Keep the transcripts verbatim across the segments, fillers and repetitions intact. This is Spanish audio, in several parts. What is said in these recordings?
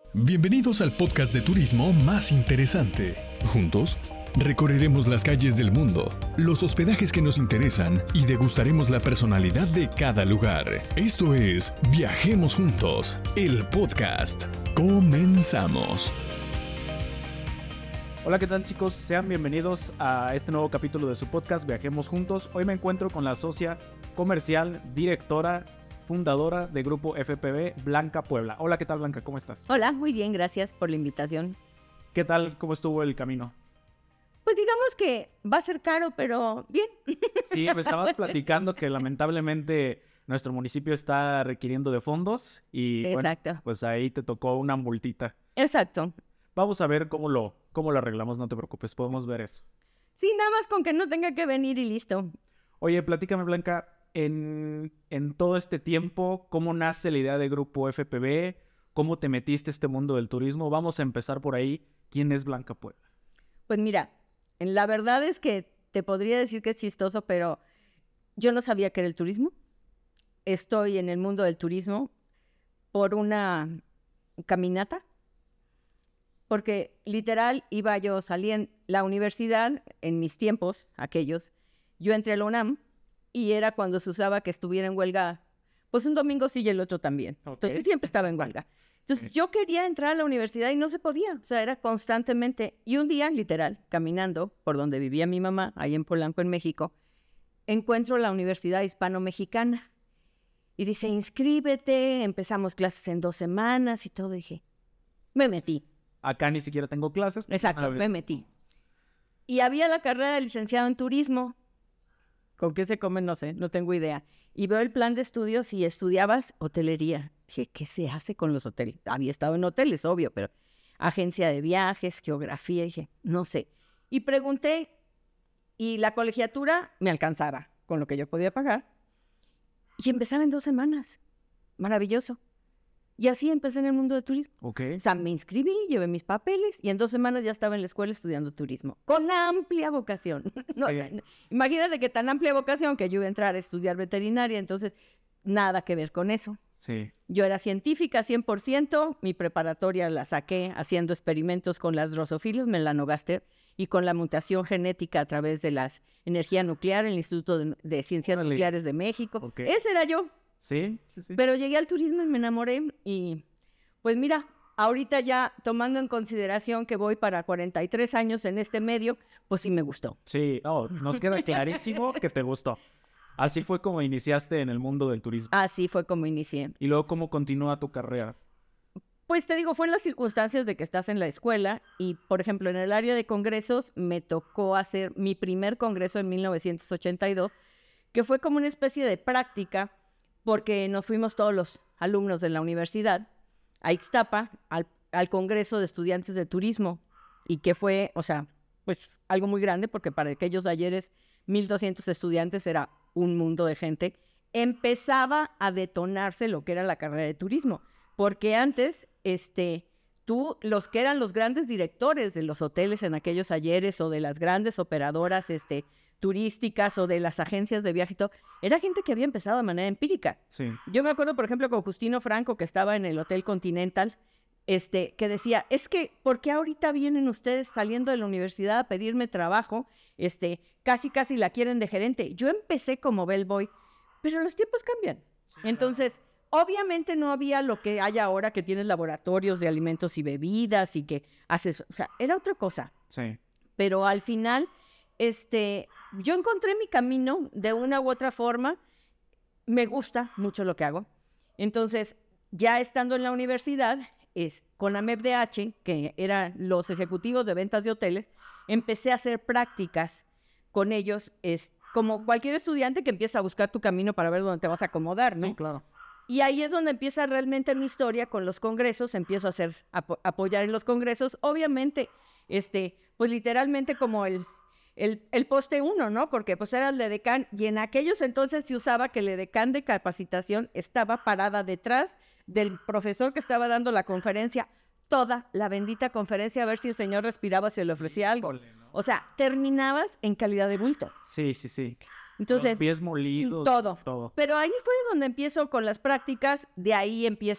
Bienvenidos al podcast de turismo más interesante. Juntos, recorreremos las calles del mundo, los hospedajes que nos interesan y degustaremos la personalidad de cada lugar. Esto es Viajemos Juntos, el podcast. Comenzamos. Hola, ¿qué tal, chicos? Sean bienvenidos a este nuevo capítulo de su podcast Viajemos Juntos. Hoy me encuentro con la socia comercial, directora, fundadora de Grupo F P V, Blanca Puebla. Hola, ¿qué tal, Blanca? ¿Cómo estás? Hola, muy bien, gracias por la invitación. ¿Qué tal? ¿Cómo estuvo el camino? Pues digamos que va a ser caro, pero bien. Sí, me estabas platicando que lamentablemente nuestro municipio está requiriendo de fondos y Exacto. Bueno, pues ahí te tocó una multita. Exacto. Vamos a ver cómo lo, cómo lo arreglamos, no te preocupes, podemos ver eso. Sí, nada más con que no tenga que venir y listo. Oye, platícame, Blanca, en, en todo este tiempo, ¿cómo nace la idea de Grupo F P V? ¿Cómo te metiste a este mundo del turismo? Vamos a empezar por ahí. ¿Quién es Blanca Puebla? Pues mira, la verdad es que te podría decir que es chistoso, pero yo no sabía que era el turismo. Estoy en el mundo del turismo por una caminata, porque literal iba yo saliendo la universidad en mis tiempos, aquellos, yo entré a la UNAM y era cuando se usaba que estuviera en huelga, pues un domingo sí y el otro también. Okay. Entonces siempre estaba en huelga. Entonces sí. Yo quería entrar a la universidad y no se podía, o sea, era constantemente. Y un día, literal, caminando por donde vivía mi mamá, ahí en Polanco, en México, encuentro la Universidad Hispano-Mexicana. Y dice, inscríbete, empezamos clases en dos semanas y todo. Dije, me metí. Acá ni siquiera tengo clases. Exacto, me metí. Y había la carrera de licenciado en turismo. ¿Con qué se come? No sé, no tengo idea. Y veo el plan de estudios y estudiabas hotelería. Dije, ¿qué se hace con los hoteles? Había estado en hoteles, obvio, pero agencia de viajes, geografía, dije, no sé. Y pregunté, y la colegiatura me alcanzara con lo que yo podía pagar. Y empezaba en dos semanas. Maravilloso. Y así empecé en el mundo de turismo. Okay. O sea, me inscribí, llevé mis papeles y en dos semanas ya estaba en la escuela estudiando turismo. Con amplia vocación. No, Sí. o sea, imagínate que tan amplia vocación que yo iba a entrar a estudiar veterinaria, entonces nada que ver con eso. Sí. Yo era científica cien por ciento, mi preparatoria la saqué haciendo experimentos con las drosófilas, melanogaster, y con la mutación genética a través de la energía nuclear en el Instituto de, de Ciencias Órale. Nucleares de México. Okay. Ese era yo. Sí, sí, sí. Pero llegué al turismo y me enamoré y pues mira, ahorita ya tomando en consideración que voy para cuarenta y tres años en este medio, pues sí me gustó. Sí, no, nos queda clarísimo que te gustó. Así fue como iniciaste en el mundo del turismo. Así fue como inicié. Y luego, ¿cómo continúa tu carrera? Pues te digo, fue en las circunstancias de que estás en la escuela y, por ejemplo, en el área de congresos me tocó hacer mi primer congreso en mil novecientos ochenta y dos, que fue como una especie de práctica porque nos fuimos todos los alumnos de la universidad a Ixtapa, al, al Congreso de Estudiantes de Turismo, y que fue, o sea, pues algo muy grande, porque para aquellos ayeres, mil doscientos estudiantes era un mundo de gente. Empezaba a detonarse lo que era la carrera de turismo, porque antes, este, tú, los que eran los grandes directores de los hoteles en aquellos ayeres, o de las grandes operadoras, este, turísticas o de las agencias de viaje y todo, era gente que había empezado de manera empírica. Sí. Yo me acuerdo, por ejemplo, con Justino Franco, que estaba en el Hotel Continental, este, que decía, es que, ¿por qué ahorita vienen ustedes saliendo de la universidad a pedirme trabajo? Este, casi, casi la quieren de gerente. Yo empecé como bellboy, pero los tiempos cambian. Sí, Entonces, claro. Obviamente no había lo que hay ahora, que tienes laboratorios de alimentos y bebidas y que haces, o sea, era otra cosa. Sí. Pero al final, este, yo encontré mi camino de una u otra forma. Me gusta mucho lo que hago. Entonces, ya estando en la universidad, es, con A M E B D H, que eran los ejecutivos de ventas de hoteles, empecé a hacer prácticas con ellos, es, como cualquier estudiante que empieza a buscar tu camino para ver dónde te vas a acomodar, ¿no? Sí, claro. Y ahí es donde empieza realmente mi historia con los congresos, empiezo a hacer, apo- apoyar en los congresos, obviamente, este, pues literalmente como el, el, el poste uno, ¿no? Porque pues era el edecán, y en aquellos entonces se usaba que el edecán de capacitación estaba parada detrás del profesor que estaba dando la conferencia, toda la bendita conferencia, a ver si el señor respiraba, si le ofrecía algo. Híjole, ¿no? O sea, terminabas en calidad de bulto. Sí, sí, sí. Entonces, los pies molidos. todo. Todo. Pero ahí fue donde empiezo con las prácticas, de ahí empiezo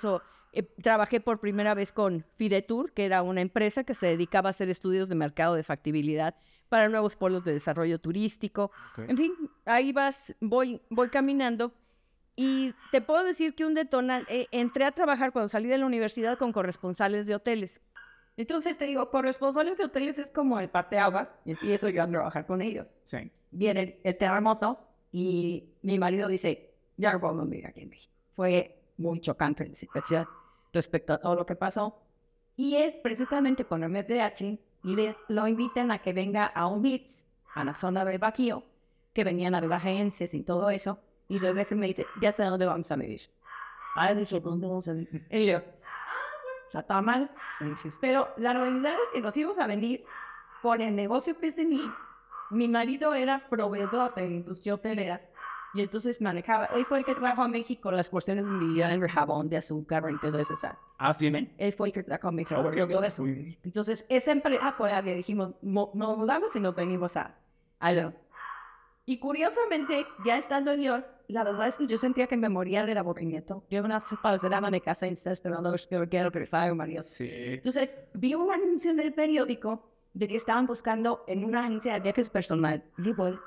Eh, trabajé por primera vez con Fidetur, que era una empresa que se dedicaba a hacer estudios de mercado de factibilidad para nuevos polos de desarrollo turístico. Okay. En fin, ahí vas, voy, voy caminando y te puedo decir que un detonante, eh, entré a trabajar cuando salí de la universidad con corresponsales de hoteles. Entonces te digo, corresponsales de hoteles es como el parteaguas, y empiezo yo a trabajar con ellos. Sí. Viene el terremoto y mi marido dice, ya no podemos vivir aquí en México. Fue muy chocante la situación respecto a todo lo que pasó. Y él, precisamente con el M D H, le, lo invitan a que venga a un blitz, a la zona del Bajío, que venían a ver agencias y todo eso. Y a veces me dice, ya sé dónde vamos a vivir. Ahora dice, ¿dónde vamos a vivir? Y yo, ya está mal. Pero la realidad es que nos íbamos a venir por el negocio que tenía. Mi marido era proveedor de la industria hotelera. Y entonces manejaba, él fue el que trajo a México las porciones de millón de jabón, de azúcar y todo eso. Ah, sí, ¿me? Él fue el que trajo a México todo eso. Entonces, esa empresa fue la que dijimos, nos mudamos y nos venimos a, a León. Y curiosamente, ya estando en León, la verdad es que yo sentía que me moría del aburrimiento. Yo una parcelada de casa y estaba esperando que quiero regresar a María. Sí. Entonces, vi un anuncio en el periódico de que estaban buscando en una agencia de viajes personal. Y bueno,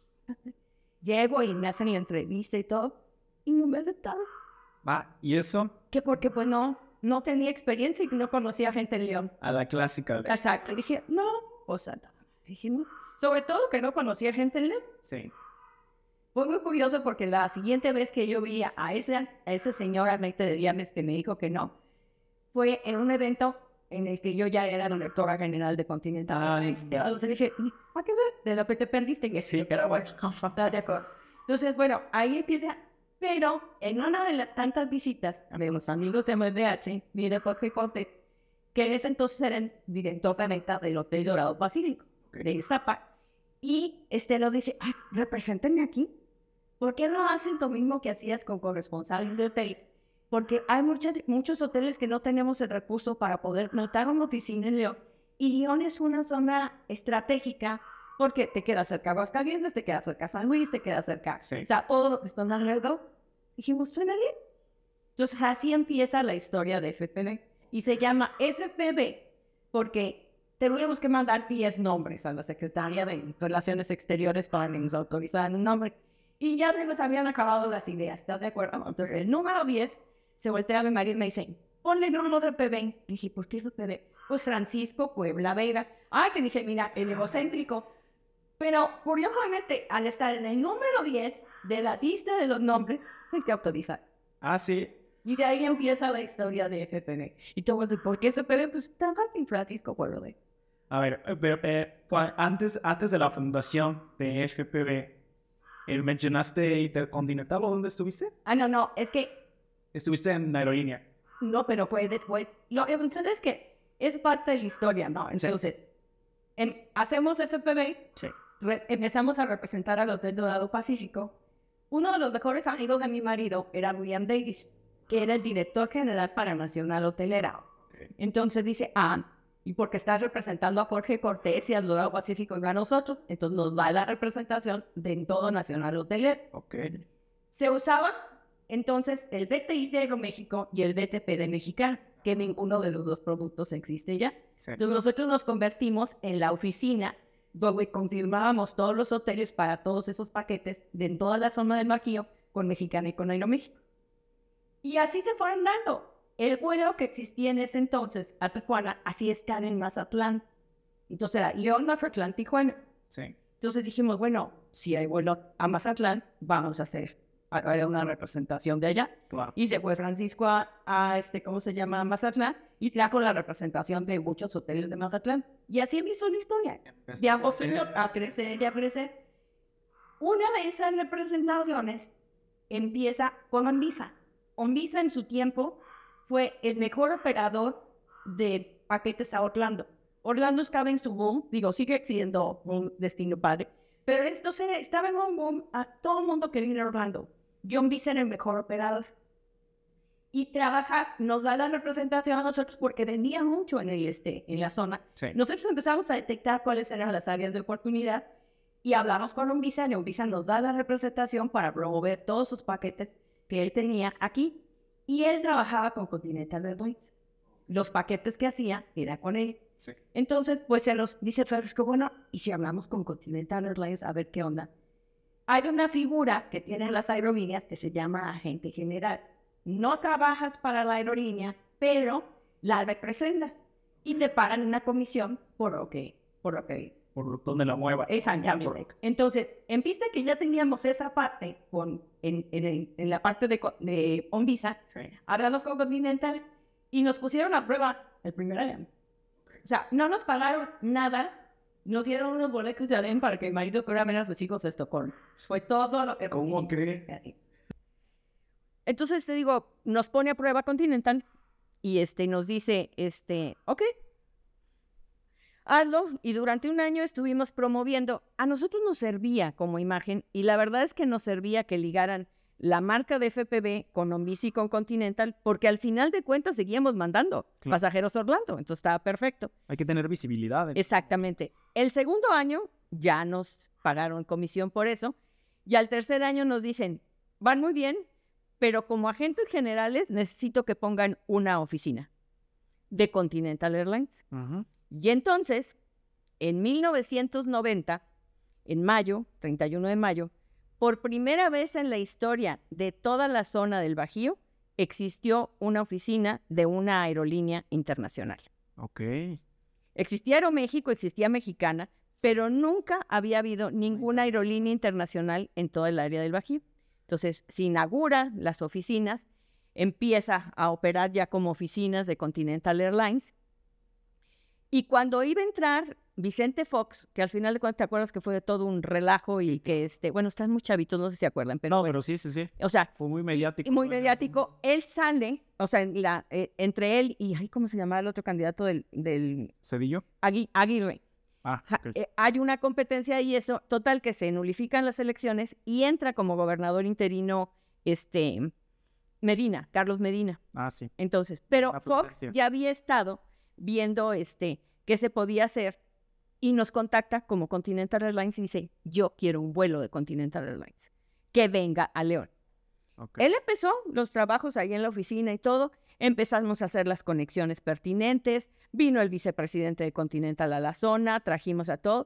llego y me hacen la entrevista y todo, y no me aceptaron. Va, ¿y eso? Que porque pues no, no tenía experiencia y no conocía gente en León. A la clásica. Exacto. Y decía, no, o sea, dije, no. Sobre todo que no conocía gente en León. Sí. Fue muy curioso porque la siguiente vez que yo vi a esa, a esa señora de Viames que me dijo que no, fue en un evento en el que yo ya era la directora general de Continental. Ah, entonces dije, ¿a qué ver? De lo que te perdiste. Que sí, pero bueno. De acuerdo. Entonces, bueno, ahí empieza. Pero en una de las tantas visitas de los amigos de M D H, mire Jorge Cortés, que en ese entonces era el director de venta del Hotel Dorado Pacífico, de Iztapa, y este lo dice, ay, represéntenme aquí. ¿Por qué no hacen lo mismo que hacías con corresponsales de hotel? Porque hay muchas, muchos hoteles que no tenemos el recurso para poder montar una oficina en León. Y León es una zona estratégica porque te queda cerca a Aguascalientes, te queda cerca a San Luis, te queda cerca. Sí. O sea, todo lo que está alrededor. Dijimos, suena bien. Entonces, así empieza la historia de F P B. Y se llama F P B porque teníamos que mandar diez nombres a la Secretaría de Relaciones Exteriores para que nos autorizaran un nombre. Y ya se nos habían acabado las ideas, ¿estás de acuerdo? Entonces, el número diez se voltea a mi marido y me dice, ponle el número de F P B. Dije, ¿por qué F P B? Pues Francisco Puebla Vega. Ah, que dije, mira, el egocéntrico. Pero, curiosamente, al estar en el número diez de la lista de los nombres, se te autoriza. Ah, sí. Y de ahí empieza la historia de F P B. Y tú vas a decir, ¿por qué F P B? Pues tan fácil, Francisco Puebla Vega. A ver, pero eh, antes, antes de la fundación de F P B, Eh, ¿mencionaste Intercontinental o dónde estuviste? Ah, no, no, es que... Estuviste en aerolínea. No, pero fue después. Lo que sucede es que es parte de la historia, ¿no? Entonces, sí. en, hacemos F P B, sí. re, empezamos a representar al Hotel Dorado Pacífico. Uno de los mejores amigos de mi marido era William Davis, que era el director general para Nacional Hotelera. Okay. Entonces dice, ah, y porque estás representando a Jorge Cortés y al Dorado Pacífico y a nosotros, entonces nos da la representación de todo Nacional Hotelero. Okay. Se usaba entonces el B T I de Aeroméxico y el B T P de Mexicana, que ninguno de los dos productos existe ya. Sí. Entonces nosotros nos convertimos en la oficina donde confirmábamos todos los hoteles para todos esos paquetes de toda la zona del Bajío con Mexicana y con Aeroméxico. Y así se fueron dando. El vuelo que existía en ese entonces a Tijuana, así están en Mazatlán. Entonces era León, Mazatlán, Tijuana. Sí. Entonces dijimos, bueno, si hay vuelo a Mazatlán, vamos a hacer era una representación de allá. Claro. Y se fue Francisco a, a este, ¿cómo se llama? Mazatlán, y trajo la representación de muchos hoteles de Mazatlán. Y así empezó la historia. Ya a crecer, ya a crecer. Una de esas representaciones empieza con Onvisa. Onvisa en su tiempo fue el mejor operador de paquetes a Orlando. Orlando estaba en su boom, digo, sigue siendo un destino padre, pero esto se, estaba en un boom, a todo el mundo quería ir a Orlando. John Visa era el mejor operador. Y trabaja, nos da la representación a nosotros porque vendía mucho en el este, en la zona. Sí. Nosotros empezamos a detectar cuáles eran las áreas de oportunidad y hablamos con Onvisa, y Onvisa nos da la representación para promover todos sus paquetes que él tenía aquí. Y él trabajaba con Continental Airlines. Los paquetes que hacía era con él. Sí. Entonces, pues se los dice Frederick, que bueno, y si hablamos con Continental Airlines, a ver qué onda. Hay una figura que tienen las aerolíneas que se llama agente general. No trabajas para la aerolínea, pero la representas y te pagan una comisión por lo que, por lo que Por donde la mueva. Exactamente. Entonces, en vista que ya teníamos esa parte con, en, en, en la parte de, de OnVisa, Sí. hablamos con Continental y nos pusieron a prueba el primer año. O sea, no nos pagaron nada, nos dieron unos boletos de avión para que el marido fuera a ver a sus hijos a Estocolmo. Fue todo lo que... ¿Cómo crees? Así. Entonces, te digo, nos pone a prueba Continental y este, nos dice, este, ok, hazlo, y durante un año estuvimos promoviendo. A nosotros nos servía como imagen, y la verdad es que nos servía que ligaran la marca de F P V con OnVisa y con Continental, porque al final de cuentas seguíamos mandando Claro. pasajeros a Orlando, entonces estaba perfecto. Hay que tener visibilidad. en- Exactamente. El segundo año ya nos pagaron comisión por eso, y al tercer año nos dicen, van muy bien, pero como agentes generales necesito que pongan una oficina de Continental Airlines. Ujú. Y entonces, en mil novecientos noventa, en mayo, treinta y uno de mayo, por primera vez en la historia de toda la zona del Bajío, existió una oficina de una aerolínea internacional. Ok. Existía Aeroméxico, existía Mexicana, pero nunca había habido ninguna aerolínea internacional en toda el área del Bajío. Entonces, se inaugura las oficinas, empieza a operar ya como oficinas de Continental Airlines. Y cuando iba a entrar Vicente Fox, que al final de cuentas te acuerdas que fue de todo un relajo y que, este, bueno, están muy chavitos, no sé si se acuerdan, pero, No, bueno, pero sí, sí, sí. o sea, Fue muy mediático. muy pues, mediático, él sale, o sea, en la, eh, entre él y, ay, ¿cómo se llamaba el otro candidato del, del ¿Cedillo? Agui- Aguirre? Ah, Ja- ok. eh, hay una competencia y eso, total que se nulifican las elecciones y entra como gobernador interino este Medina, Carlos Medina. Ah, sí. Entonces, pero Una Fox presencia. ya había estado viendo este qué se podía hacer y nos contacta como Continental Airlines y dice, yo quiero un vuelo de Continental Airlines, que venga a León. Ok. Él empezó los trabajos ahí en la oficina y todo, empezamos a hacer las conexiones pertinentes, vino el vicepresidente de Continental a la zona, trajimos a todo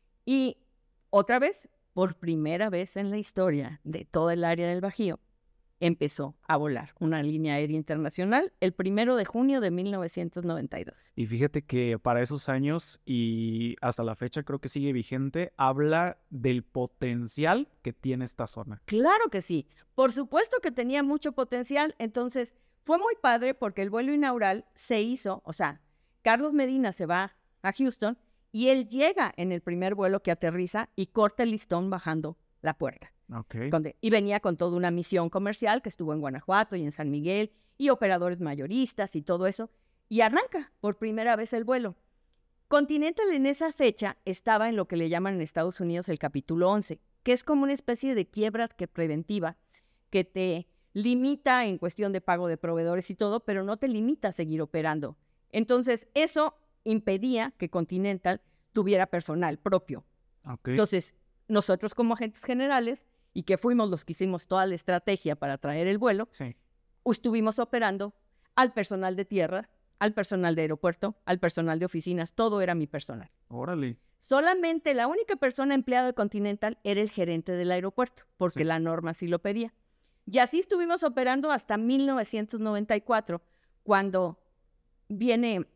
y otra vez, por primera vez en la historia de toda el área del Bajío, empezó a volar una línea aérea internacional el primero de junio de mil novecientos noventa y dos. Y fíjate que para esos años y hasta la fecha creo que sigue vigente, habla del potencial que tiene esta zona. Claro que sí, por supuesto que tenía mucho potencial, entonces fue muy padre porque el vuelo inaugural se hizo, o sea, Carlos Medina se va a Houston y él llega en el primer vuelo que aterriza y corta el listón bajando la puerta. Ok. Donde- y venía con toda una misión comercial que estuvo en Guanajuato y en San Miguel y operadores mayoristas y todo eso, y arranca por primera vez el vuelo. Continental en esa fecha estaba en lo que le llaman en Estados Unidos el capítulo once, que es como una especie de quiebra que preventiva que te limita en cuestión de pago de proveedores y todo, pero no te limita a seguir operando. Entonces, eso impedía que Continental tuviera personal propio. Ok. Entonces, nosotros como agentes generales, y que fuimos los que hicimos toda la estrategia para traer el vuelo, Sí. estuvimos operando al personal de tierra, al personal de aeropuerto, al personal de oficinas, todo era mi personal. Órale. Solamente la única persona empleada de Continental era el gerente del aeropuerto, porque Sí. la norma así lo pedía. Y así estuvimos operando hasta mil novecientos noventa y cuatro, cuando viene,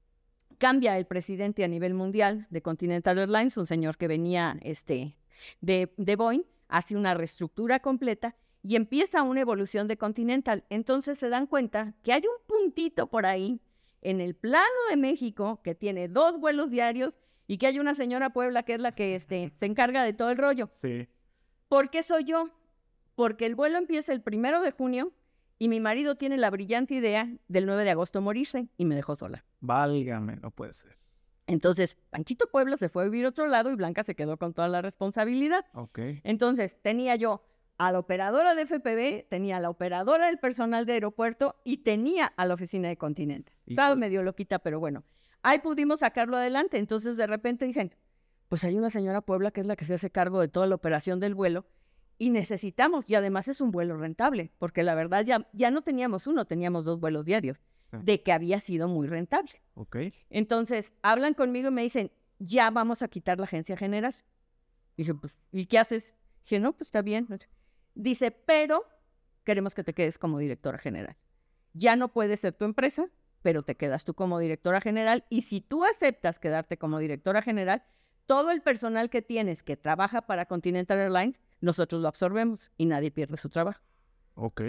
cambia el presidente a nivel mundial de Continental Airlines, un señor que venía este, de, de Boeing, hace una reestructura completa y empieza una evolución de Continental. Entonces se dan cuenta que hay un puntito por ahí en el plano de México que tiene dos vuelos diarios y que hay una señora Puebla que es la que este, se encarga de todo el rollo. Sí. ¿Por qué soy yo? Porque el vuelo empieza el primero de junio y mi marido tiene la brillante idea del nueve de agosto morirse y me dejó sola. Válgame, no puede ser. Entonces, Panchito Puebla se fue a vivir a otro lado y Blanca se quedó con toda la responsabilidad. Ok. Entonces, tenía yo a la operadora de F P V, tenía a la operadora del personal de aeropuerto y tenía a la oficina de Continental. Estaba Híjole. medio loquita, pero bueno. Ahí pudimos sacarlo adelante. Entonces, de repente dicen, pues hay una señora Puebla que es la que se hace cargo de toda la operación del vuelo y necesitamos, y además es un vuelo rentable, porque la verdad ya, ya no teníamos uno, teníamos dos vuelos diarios, sí. de que había sido muy rentable. Okay. Entonces, hablan conmigo y me dicen, ya vamos a quitar la agencia general. Dice, pues, ¿y qué haces? Dije, no, pues está bien. Dice, pero queremos que te quedes como directora general. Ya no puedes ser tu empresa, pero te quedas tú como directora general, y si tú aceptas quedarte como directora general, todo el personal que tienes que trabaja para Continental Airlines, nosotros lo absorbemos y nadie pierde su trabajo. Ok.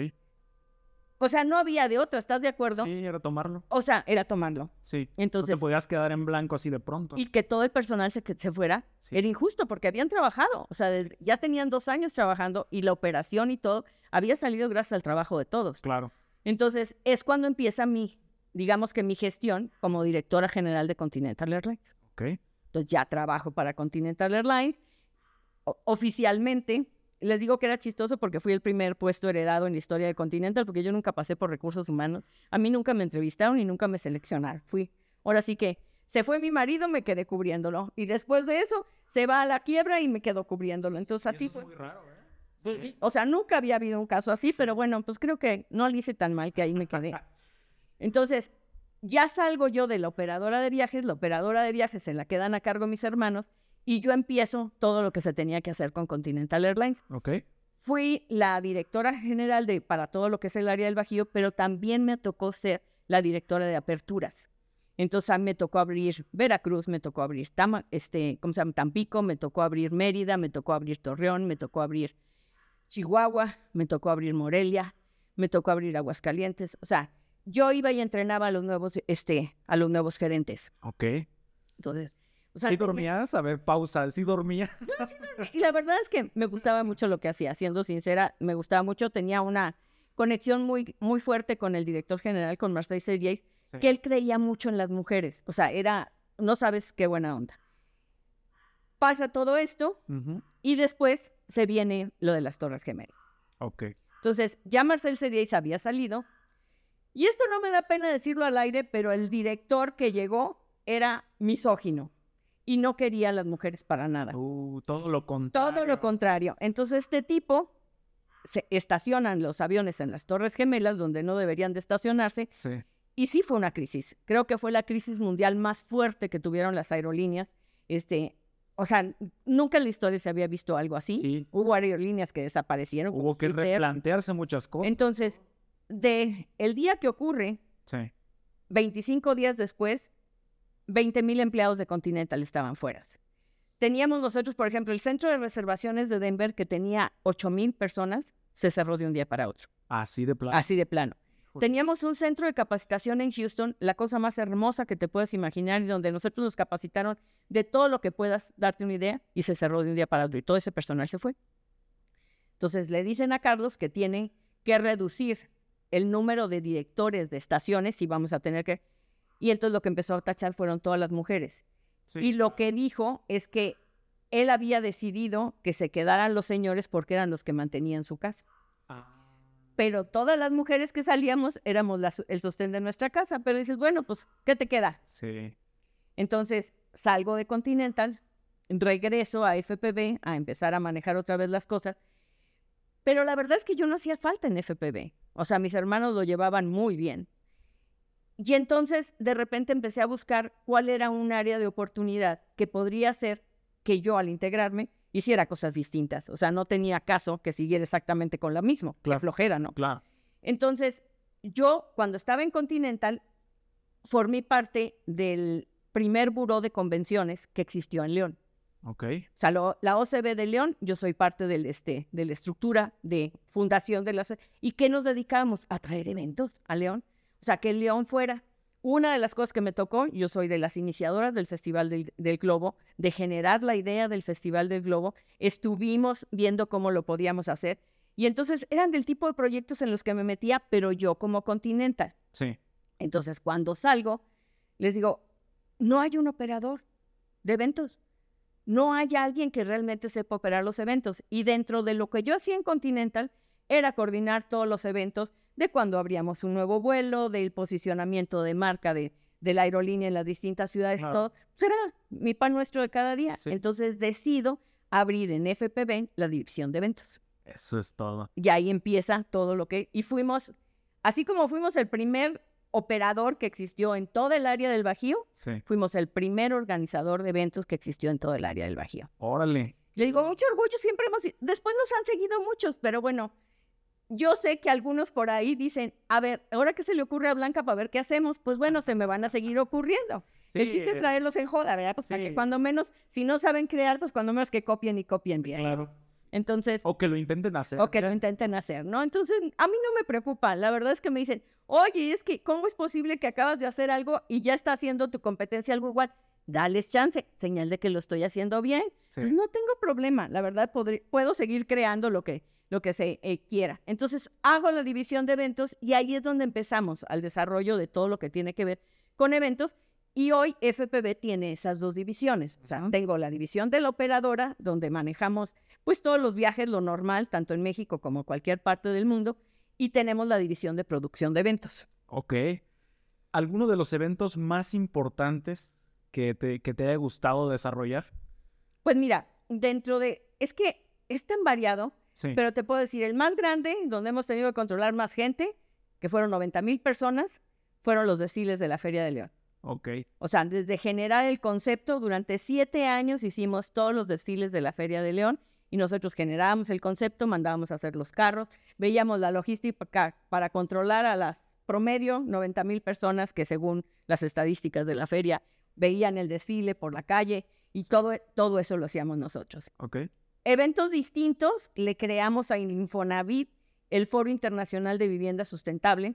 O sea, no había de otra, ¿estás de acuerdo? Sí, era tomarlo. O sea, era tomarlo. Sí. Entonces, no te podías quedar en blanco así de pronto. Y que todo el personal se, que se fuera, sí. era injusto porque habían trabajado. O sea, desde, ya tenían dos años trabajando y la operación y todo había salido gracias al trabajo de todos. Claro. Entonces, es cuando empieza mi, digamos que mi gestión como directora general de Continental Airlines. Ok. Entonces, ya trabajo para Continental Airlines. O, oficialmente, les digo que era chistoso porque fui el primer puesto heredado en la historia de Continental, porque yo nunca pasé por recursos humanos. A mí nunca me entrevistaron y nunca me seleccionaron. Fui. Ahora sí que se fue mi marido, me quedé cubriéndolo. Y después de eso, se va a la quiebra y me quedo cubriéndolo. Entonces, así fue. Es muy raro, ¿eh? Pues, sí. O sea, nunca había habido un caso así, sí. pero bueno, pues creo que no lo hice tan mal que ahí me quedé. Entonces, ya salgo yo de la operadora de viajes, la operadora de viajes se la quedan a cargo mis hermanos, y yo empiezo todo lo que se tenía que hacer con Continental Airlines. Okay. Fui la directora general de, para todo lo que es el área del Bajío, pero también me tocó ser la directora de aperturas. Entonces, a mí me tocó abrir Veracruz, me tocó abrir Tama, este, ¿cómo se llama? Tampico, me tocó abrir Mérida, me tocó abrir Torreón, me tocó abrir Chihuahua, me tocó abrir Morelia, me tocó abrir Aguascalientes. O sea, yo iba y entrenaba a los nuevos, este, a los nuevos gerentes. Ok. Entonces, o sea, ¿sí dormías? A ver, pausa, ¿sí dormía? No, sí dormía. Y la verdad es que me gustaba mucho lo que hacía, siendo sincera, me gustaba mucho, tenía una conexión muy, muy fuerte con el director general, con Marcel Seriés, sí. que él creía mucho en las mujeres, o sea, era, no sabes qué buena onda. Pasa todo esto, uh-huh. y después se viene lo de las Torres Gemelas. Ok. Entonces, ya Marcel Seriés había salido, y esto no me da pena decirlo al aire, pero el director que llegó era misógino. Y no quería a las mujeres para nada. Uh, todo lo contrario. Todo lo contrario. Entonces, este tipo se estacionan los aviones en las Torres Gemelas, donde no deberían de estacionarse. Sí. Y sí fue una crisis. Creo que fue la crisis mundial más fuerte que tuvieron las aerolíneas. Este, o sea, nunca en la historia se había visto algo así. Sí. Hubo aerolíneas que desaparecieron. Hubo que replantearse muchas cosas. Entonces, de el día que ocurre, sí. veinticinco días después, veinte mil empleados de Continental estaban fuera. Teníamos nosotros, por ejemplo, el centro de reservaciones de Denver, que tenía ocho mil personas, se cerró de un día para otro. Así de plano. Así de plano. Joder. Teníamos un centro de capacitación en Houston, la cosa más hermosa que te puedes imaginar, y donde nosotros nos capacitaron de todo lo que puedas darte una idea, y se cerró de un día para otro, y todo ese personal se fue. Entonces le dicen a Carlos que tiene que reducir el número de directores de estaciones, y vamos a tener que... Y entonces lo que empezó a tachar fueron todas las mujeres. Sí. Y lo que dijo es que él había decidido que se quedaran los señores porque eran los que mantenían su casa. Ah. Pero todas las mujeres que salíamos éramos la, el sostén de nuestra casa. Pero dices, bueno, pues, ¿qué te queda? Sí. Entonces, salgo de Continental, regreso a F P V a empezar a manejar otra vez las cosas. Pero la verdad es que yo no hacía falta en F P V. O sea, mis hermanos lo llevaban muy bien. Y entonces, de repente, empecé a buscar cuál era un área de oportunidad que podría ser que yo, al integrarme, hiciera cosas distintas. O sea, no tenía caso que siguiera exactamente con la misma. Claro. Qué flojera, ¿no? Claro. Entonces, yo, cuando estaba en Continental, formé parte del primer buró de convenciones que existió en León. Ok. O sea, lo, la O C B de León, yo soy parte del, este, de la estructura de fundación de la O C B. ¿Y qué nos dedicábamos? A traer eventos a León. O sea, que el León fuera. Una de las cosas que me tocó, yo soy de las iniciadoras del Festival del, del Globo, de generar la idea del Festival del Globo. Estuvimos viendo cómo lo podíamos hacer. Y entonces eran del tipo de proyectos en los que me metía, pero yo como Continental. Sí. Entonces, cuando salgo, les digo, no hay un operador de eventos. No hay alguien que realmente sepa operar los eventos. Y dentro de lo que yo hacía en Continental, era coordinar todos los eventos de cuando abríamos un nuevo vuelo, del posicionamiento de marca de, de la aerolínea en las distintas ciudades, claro. todo. Pues era mi pan nuestro de cada día. Sí. Entonces decido abrir en F P V la división de eventos. Eso es todo. Y ahí empieza todo lo que... Y fuimos, así como fuimos el primer operador que existió en toda el área del Bajío, Sí. fuimos el primer organizador de eventos que existió en todo el área del Bajío. Órale. Le digo, mucho orgullo, siempre hemos... Después nos han seguido muchos, pero bueno, yo sé que algunos por ahí dicen, a ver, ¿ahora qué se le ocurre a Blanca para ver qué hacemos? Pues bueno, se me van a seguir ocurriendo. Sí, El chiste es traerlos en joda, ¿verdad? Pues para sí. que cuando menos, si no saben crear, pues cuando menos que copien y copien bien. Claro. Entonces, O que lo intenten hacer. o que lo intenten hacer, ¿no? Entonces, a mí no me preocupa. La verdad es que me dicen, oye, es que, ¿cómo es posible que acabas de hacer algo y ya está haciendo tu competencia algo igual? Dales chance, señal de que lo estoy haciendo bien. Sí. Pues no tengo problema, la verdad, podré- puedo seguir creando lo que, lo que se eh, quiera. Entonces, hago la división de eventos y ahí es donde empezamos al desarrollo de todo lo que tiene que ver con eventos. Y hoy F P V tiene esas dos divisiones. O sea, Ujú. tengo la división de la operadora, donde manejamos pues todos los viajes, lo normal, tanto en México como cualquier parte del mundo, y tenemos la división de producción de eventos. Ok. ¿Alguno de los eventos más importantes que te, que te haya gustado desarrollar? Pues mira, dentro de... Es que es tan variado, Sí. pero te puedo decir, el más grande, donde hemos tenido que controlar más gente, que fueron noventa mil personas, fueron los desfiles de la Feria de León. Ok. O sea, desde generar el concepto, durante siete años hicimos todos los desfiles de la Feria de León y nosotros generábamos el concepto, mandábamos a hacer los carros, veíamos la logística para controlar a las promedio noventa mil personas que según las estadísticas de la feria veían el desfile por la calle y todo, todo eso lo hacíamos nosotros. Ok. Eventos distintos, le creamos a Infonavit el Foro Internacional de Vivienda Sustentable,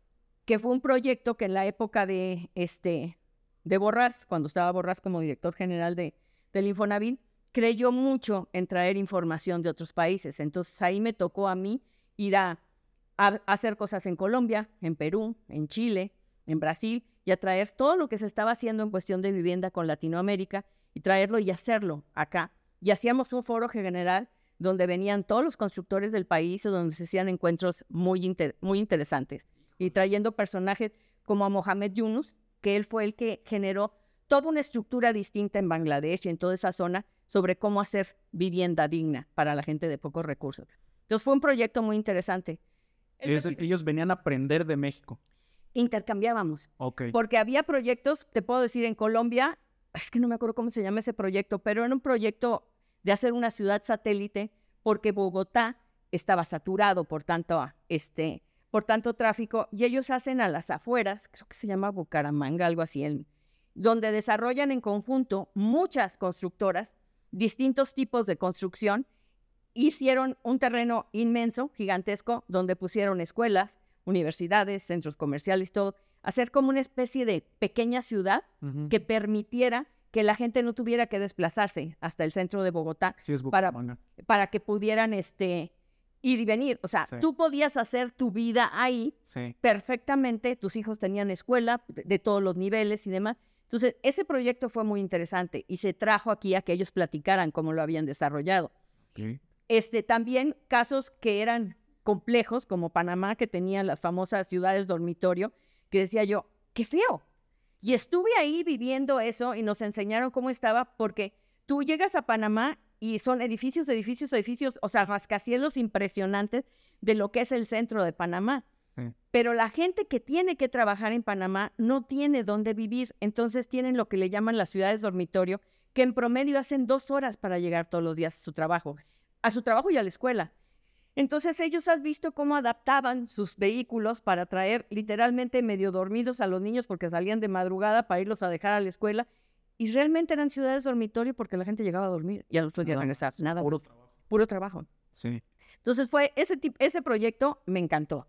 que fue un proyecto que en la época de, este, de Borrás, cuando estaba Borrás como director general de, del Infonavit, creyó mucho en traer información de otros países. Entonces ahí me tocó a mí ir a, a hacer cosas en Colombia, en Perú, en Chile, en Brasil, y a traer todo lo que se estaba haciendo en cuestión de vivienda con Latinoamérica y traerlo y hacerlo acá. Y hacíamos un foro general donde venían todos los constructores del país o donde se hacían encuentros muy, inter muy interesantes. Y trayendo personajes como a Mohamed Yunus, que él fue el que generó toda una estructura distinta en Bangladesh y en toda esa zona sobre cómo hacer vivienda digna para la gente de pocos recursos. Entonces fue un proyecto muy interesante. Ellos, ellos venían a aprender de México. Intercambiábamos. Ok. Porque había proyectos, te puedo decir, en Colombia, es que no me acuerdo cómo se llama ese proyecto, pero era un proyecto de hacer una ciudad satélite porque Bogotá estaba saturado por tanto, este, por tanto tráfico y ellos hacen a las afueras, creo que se llama Bucaramanga, algo así, en, donde desarrollan en conjunto muchas constructoras, distintos tipos de construcción, hicieron un terreno inmenso, gigantesco, donde pusieron escuelas, universidades, centros comerciales, todo, hacer como una especie de pequeña ciudad Ujú. que permitiera que la gente no tuviera que desplazarse hasta el centro de Bogotá Sí, es para, Bucaramanga. para que pudieran este, ir y venir. O sea, Sí. tú podías hacer tu vida ahí Sí. perfectamente, tus hijos tenían escuela de, de todos los niveles y demás. Entonces, ese proyecto fue muy interesante y se trajo aquí a que ellos platicaran cómo lo habían desarrollado. Ok. Este, también casos que eran complejos, como Panamá, que tenía las famosas ciudades dormitorio, que decía yo, ¡qué feo! Y estuve ahí viviendo eso y nos enseñaron cómo estaba, porque tú llegas a Panamá y son edificios, edificios, edificios, o sea, rascacielos impresionantes de lo que es el centro de Panamá. Sí. Pero la gente que tiene que trabajar en Panamá no tiene dónde vivir, entonces tienen lo que le llaman las ciudades dormitorio, que en promedio hacen dos horas para llegar todos los días a su trabajo, a su trabajo y a la escuela. Entonces ellos has visto cómo adaptaban sus vehículos para traer literalmente medio dormidos a los niños porque salían de madrugada para irlos a dejar a la escuela y realmente eran ciudades dormitorio porque la gente llegaba a dormir y a los otros días Nada regresar. más, Nada, puro puro trabajo. trabajo. Puro trabajo. Sí. Entonces fue ese, tip- ese proyecto me encantó.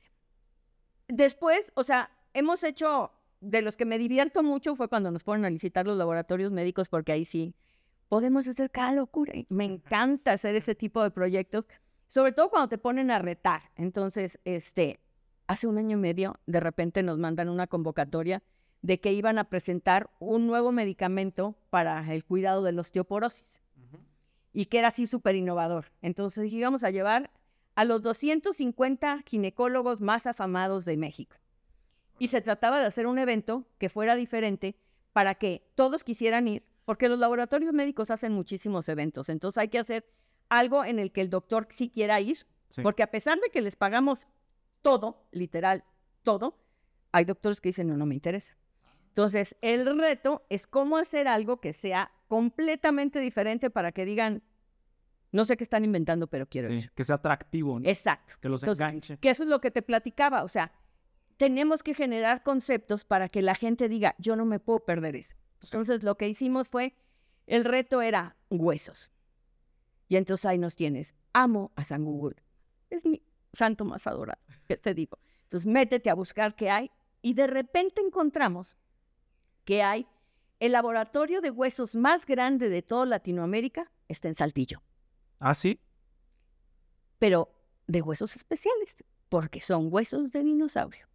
Después, o sea, hemos hecho, de los que me divierto mucho fue cuando nos ponen a licitar los laboratorios médicos porque ahí sí podemos hacer cada locura. Y me encanta hacer ese tipo de proyectos, sobre todo cuando te ponen a retar. Entonces, este, hace un año y medio, de repente nos mandan una convocatoria de que iban a presentar un nuevo medicamento para el cuidado de la osteoporosis y que era así súper innovador. Entonces íbamos a llevar a los doscientos cincuenta ginecólogos más afamados de México. Y se trataba de hacer un evento que fuera diferente para que todos quisieran ir, porque los laboratorios médicos hacen muchísimos eventos, entonces hay que hacer algo en el que el doctor sí quiera ir, Sí. porque a pesar de que les pagamos todo, literal, todo, hay doctores que dicen, no, no me interesa. Entonces, el reto es cómo hacer algo que sea completamente diferente para que digan, no sé qué están inventando, pero quiero Sí, ir. que sea atractivo, ¿no? Exacto. Que los Entonces, enganche. que eso es lo que te platicaba, o sea, tenemos que generar conceptos para que la gente diga, yo no me puedo perder eso. Sí. Entonces, lo que hicimos fue, el reto era huesos. Y entonces ahí nos tienes, amo a San Google. Es mi santo más adorado, ¿qué te digo? Entonces, métete a buscar qué hay y de repente encontramos que hay el laboratorio de huesos más grande de toda Latinoamérica, está en Saltillo. ¿Ah, sí? Pero de huesos especiales, porque son huesos de dinosaurio.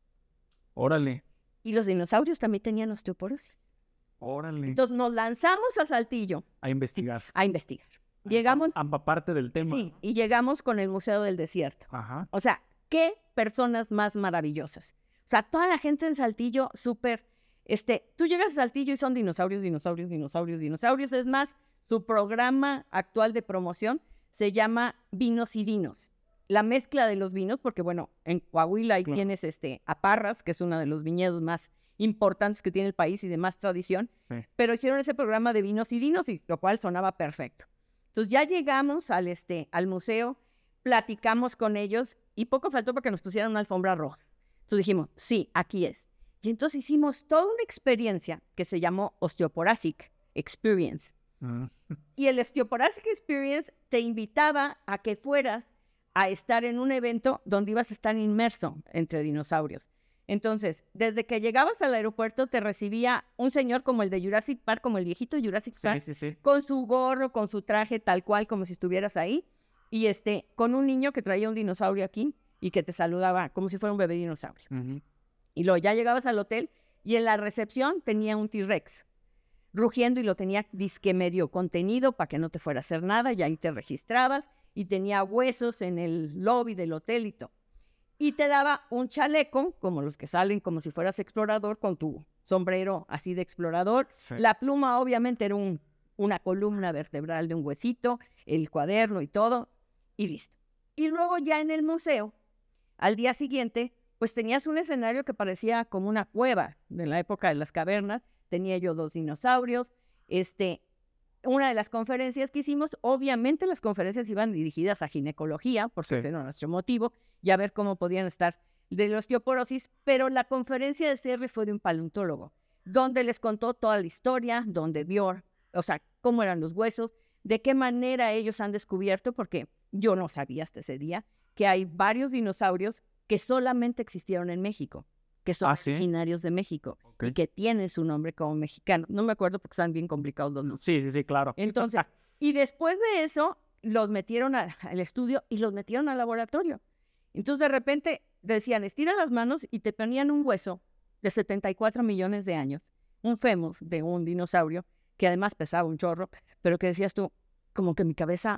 Órale, Y los dinosaurios también tenían osteoporosis. órale. Entonces nos lanzamos a Saltillo A investigar. a investigar. Llegamos, A empaparte del tema. sí, y llegamos con el Museo del Desierto. Ajá. O sea, qué personas más maravillosas. O sea, toda la gente en Saltillo, súper, este, tú llegas a Saltillo y son dinosaurios, dinosaurios, dinosaurios, dinosaurios. Es más, su programa actual de promoción se llama Vinos y Dinos. La mezcla de los vinos, porque bueno, en Coahuila ahí Claro. tienes este, a Parras, que es uno de los viñedos más importantes que tiene el país y de más tradición, Sí. pero hicieron ese programa de vinos y dinos, y lo cual sonaba perfecto. Entonces ya llegamos al, este, al museo, platicamos con ellos y poco faltó para que nos pusieran una alfombra roja. Entonces dijimos, sí, aquí es. Y entonces hicimos toda una experiencia que se llamó Osteoporosis Experience. Ah, Y el Osteoporosis Experience te invitaba a que fueras a estar en un evento donde ibas a estar inmerso entre dinosaurios. Entonces, desde que llegabas al aeropuerto te recibía un señor como el de Jurassic Park, como el viejito Jurassic sí, Park, sí, sí. con su gorro, con su traje tal cual, como si estuvieras ahí, y este, con un niño que traía un dinosaurio aquí y que te saludaba como si fuera un bebé dinosaurio. Ujú. Y luego ya llegabas al hotel y en la recepción tenía un T-Rex rugiendo y lo tenía disque medio contenido para que no te fuera a hacer nada, y ahí te registrabas y tenía huesos en el lobby del hotel y todo. Y te daba un chaleco, como los que salen como si fueras explorador, con tu sombrero así de explorador. Sí. La pluma obviamente era un, una columna vertebral de un huesito, el cuaderno y todo, y listo. Y luego ya en el museo, al día siguiente, pues tenías un escenario que parecía como una cueva de la época de las cavernas. Tenía yo dos dinosaurios. Este, una de las conferencias que hicimos, obviamente las conferencias iban dirigidas a ginecología, porque Sí. ese era nuestro motivo, y a ver cómo podían estar de la osteoporosis, pero la conferencia de cierre fue de un paleontólogo, donde les contó toda la historia, donde vio, o sea, cómo eran los huesos, de qué manera ellos han descubierto, porque yo no sabía hasta ese día, que hay varios dinosaurios que solamente existieron en México, que son ¿Ah, sí? originarios de México, Ok. y que tienen su nombre como mexicano. No me acuerdo porque están bien complicados los nombres. Sí, sí, sí, claro. Entonces, y después de eso, los metieron a- al estudio y los metieron al laboratorio. Entonces, de repente, decían, estira las manos y te ponían un hueso de setenta y cuatro millones de años, un fémur de un dinosaurio, que además pesaba un chorro, pero que decías tú, como que mi cabeza,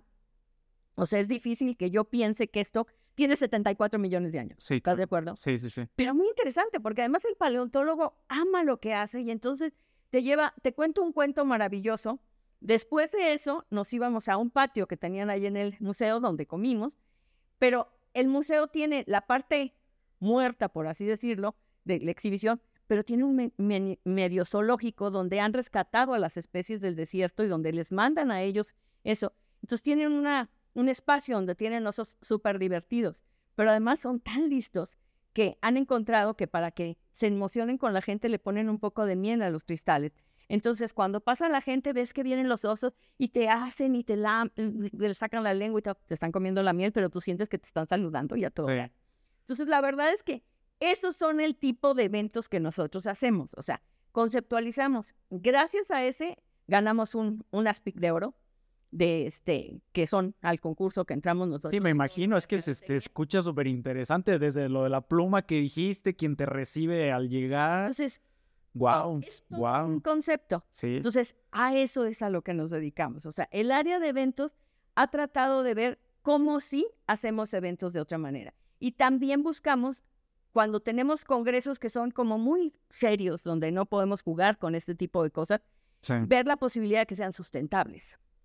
o sea, es difícil que yo piense que esto tiene setenta y cuatro millones de años. Sí, ¿Estás de acuerdo? sí, sí, sí. Pero muy interesante, porque además el paleontólogo ama lo que hace y entonces te lleva, te cuento un cuento maravilloso. Después de eso nos íbamos a un patio que tenían ahí en el museo donde comimos, pero el museo tiene la parte muerta, por así decirlo, de la exhibición, pero tiene un me- me- medio zoológico donde han rescatado a las especies del desierto y donde les mandan a ellos eso. Entonces tienen una, un espacio donde tienen osos súper divertidos, pero además son tan listos que han encontrado que para que se emocionen con la gente le ponen un poco de miel a los cristales. Entonces, cuando pasa la gente, ves que vienen los osos y te hacen y te, la, te sacan la lengua y te, te están comiendo la miel, pero tú sientes que te están saludando y a todo. Sí. Entonces, la verdad es que esos son el tipo de eventos que nosotros hacemos. O sea, conceptualizamos. Gracias a ese, ganamos un, un Aspic de oro, de este, que son al concurso que entramos nosotros. Sí, me imagino, es que se te escucha súper interesante desde lo de la pluma que dijiste, quien te recibe al llegar. Entonces, Wow, es todo wow. un concepto. Sí, Entonces, a eso es a lo que nos dedicamos. O sea, el área de eventos ha tratado de ver cómo sí hacemos eventos de otra manera. Y también buscamos, cuando tenemos congresos que son como muy serios, donde no podemos jugar con este tipo de cosas, sí. ver la posibilidad de que sean sustentables.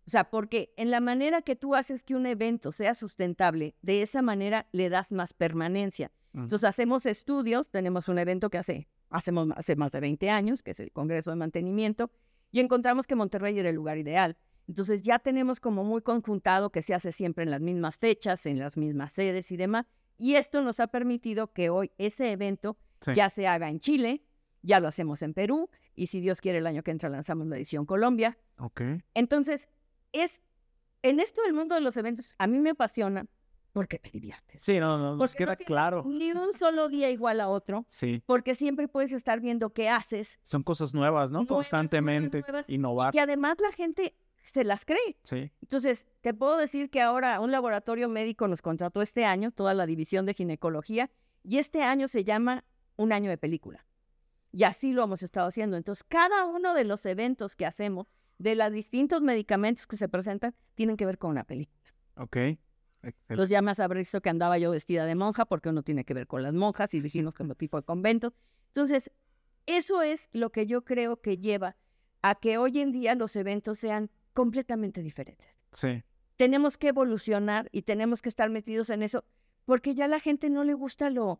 O sea, porque en la manera que tú haces que un evento sea sustentable, de esa manera le das más permanencia. Uh-huh. Entonces hacemos estudios, tenemos un evento que hace, hacemos hace más de veinte años, que es el Congreso de Mantenimiento, y encontramos que Monterrey era el lugar ideal. Entonces ya tenemos como muy conjuntado que se hace siempre en las mismas fechas, en las mismas sedes y demás, y esto nos ha permitido que hoy ese evento sí. ya se haga en Chile, ya lo hacemos en Perú, y si Dios quiere el año que entra lanzamos la edición Colombia. Okay. Entonces, es en esto del mundo de los eventos, a mí me apasiona porque te diviertes. Sí, no, no, nos queda no claro. Ni un solo día igual a otro. Sí. Porque siempre puedes estar viendo qué haces. Son cosas nuevas, ¿no? Nuevas, Constantemente, nuevas, nuevas, innovar. Y además la gente se las cree. Sí. Entonces, te puedo decir que ahora un laboratorio médico nos contrató este año, toda la división de ginecología, y este año se llama Un Año de Película. Y así lo hemos estado haciendo. Entonces, cada uno de los eventos que hacemos, de los distintos medicamentos que se presentan, tienen que ver con una película. Ok, excelente. Entonces ya me has visto que andaba yo vestida de monja, porque uno tiene que ver con las monjas, y dijimos como tipo de convento. Entonces, eso es lo que yo creo que lleva a que hoy en día los eventos sean completamente diferentes. Sí. Tenemos que evolucionar y tenemos que estar metidos en eso, porque ya a la gente no le gusta lo,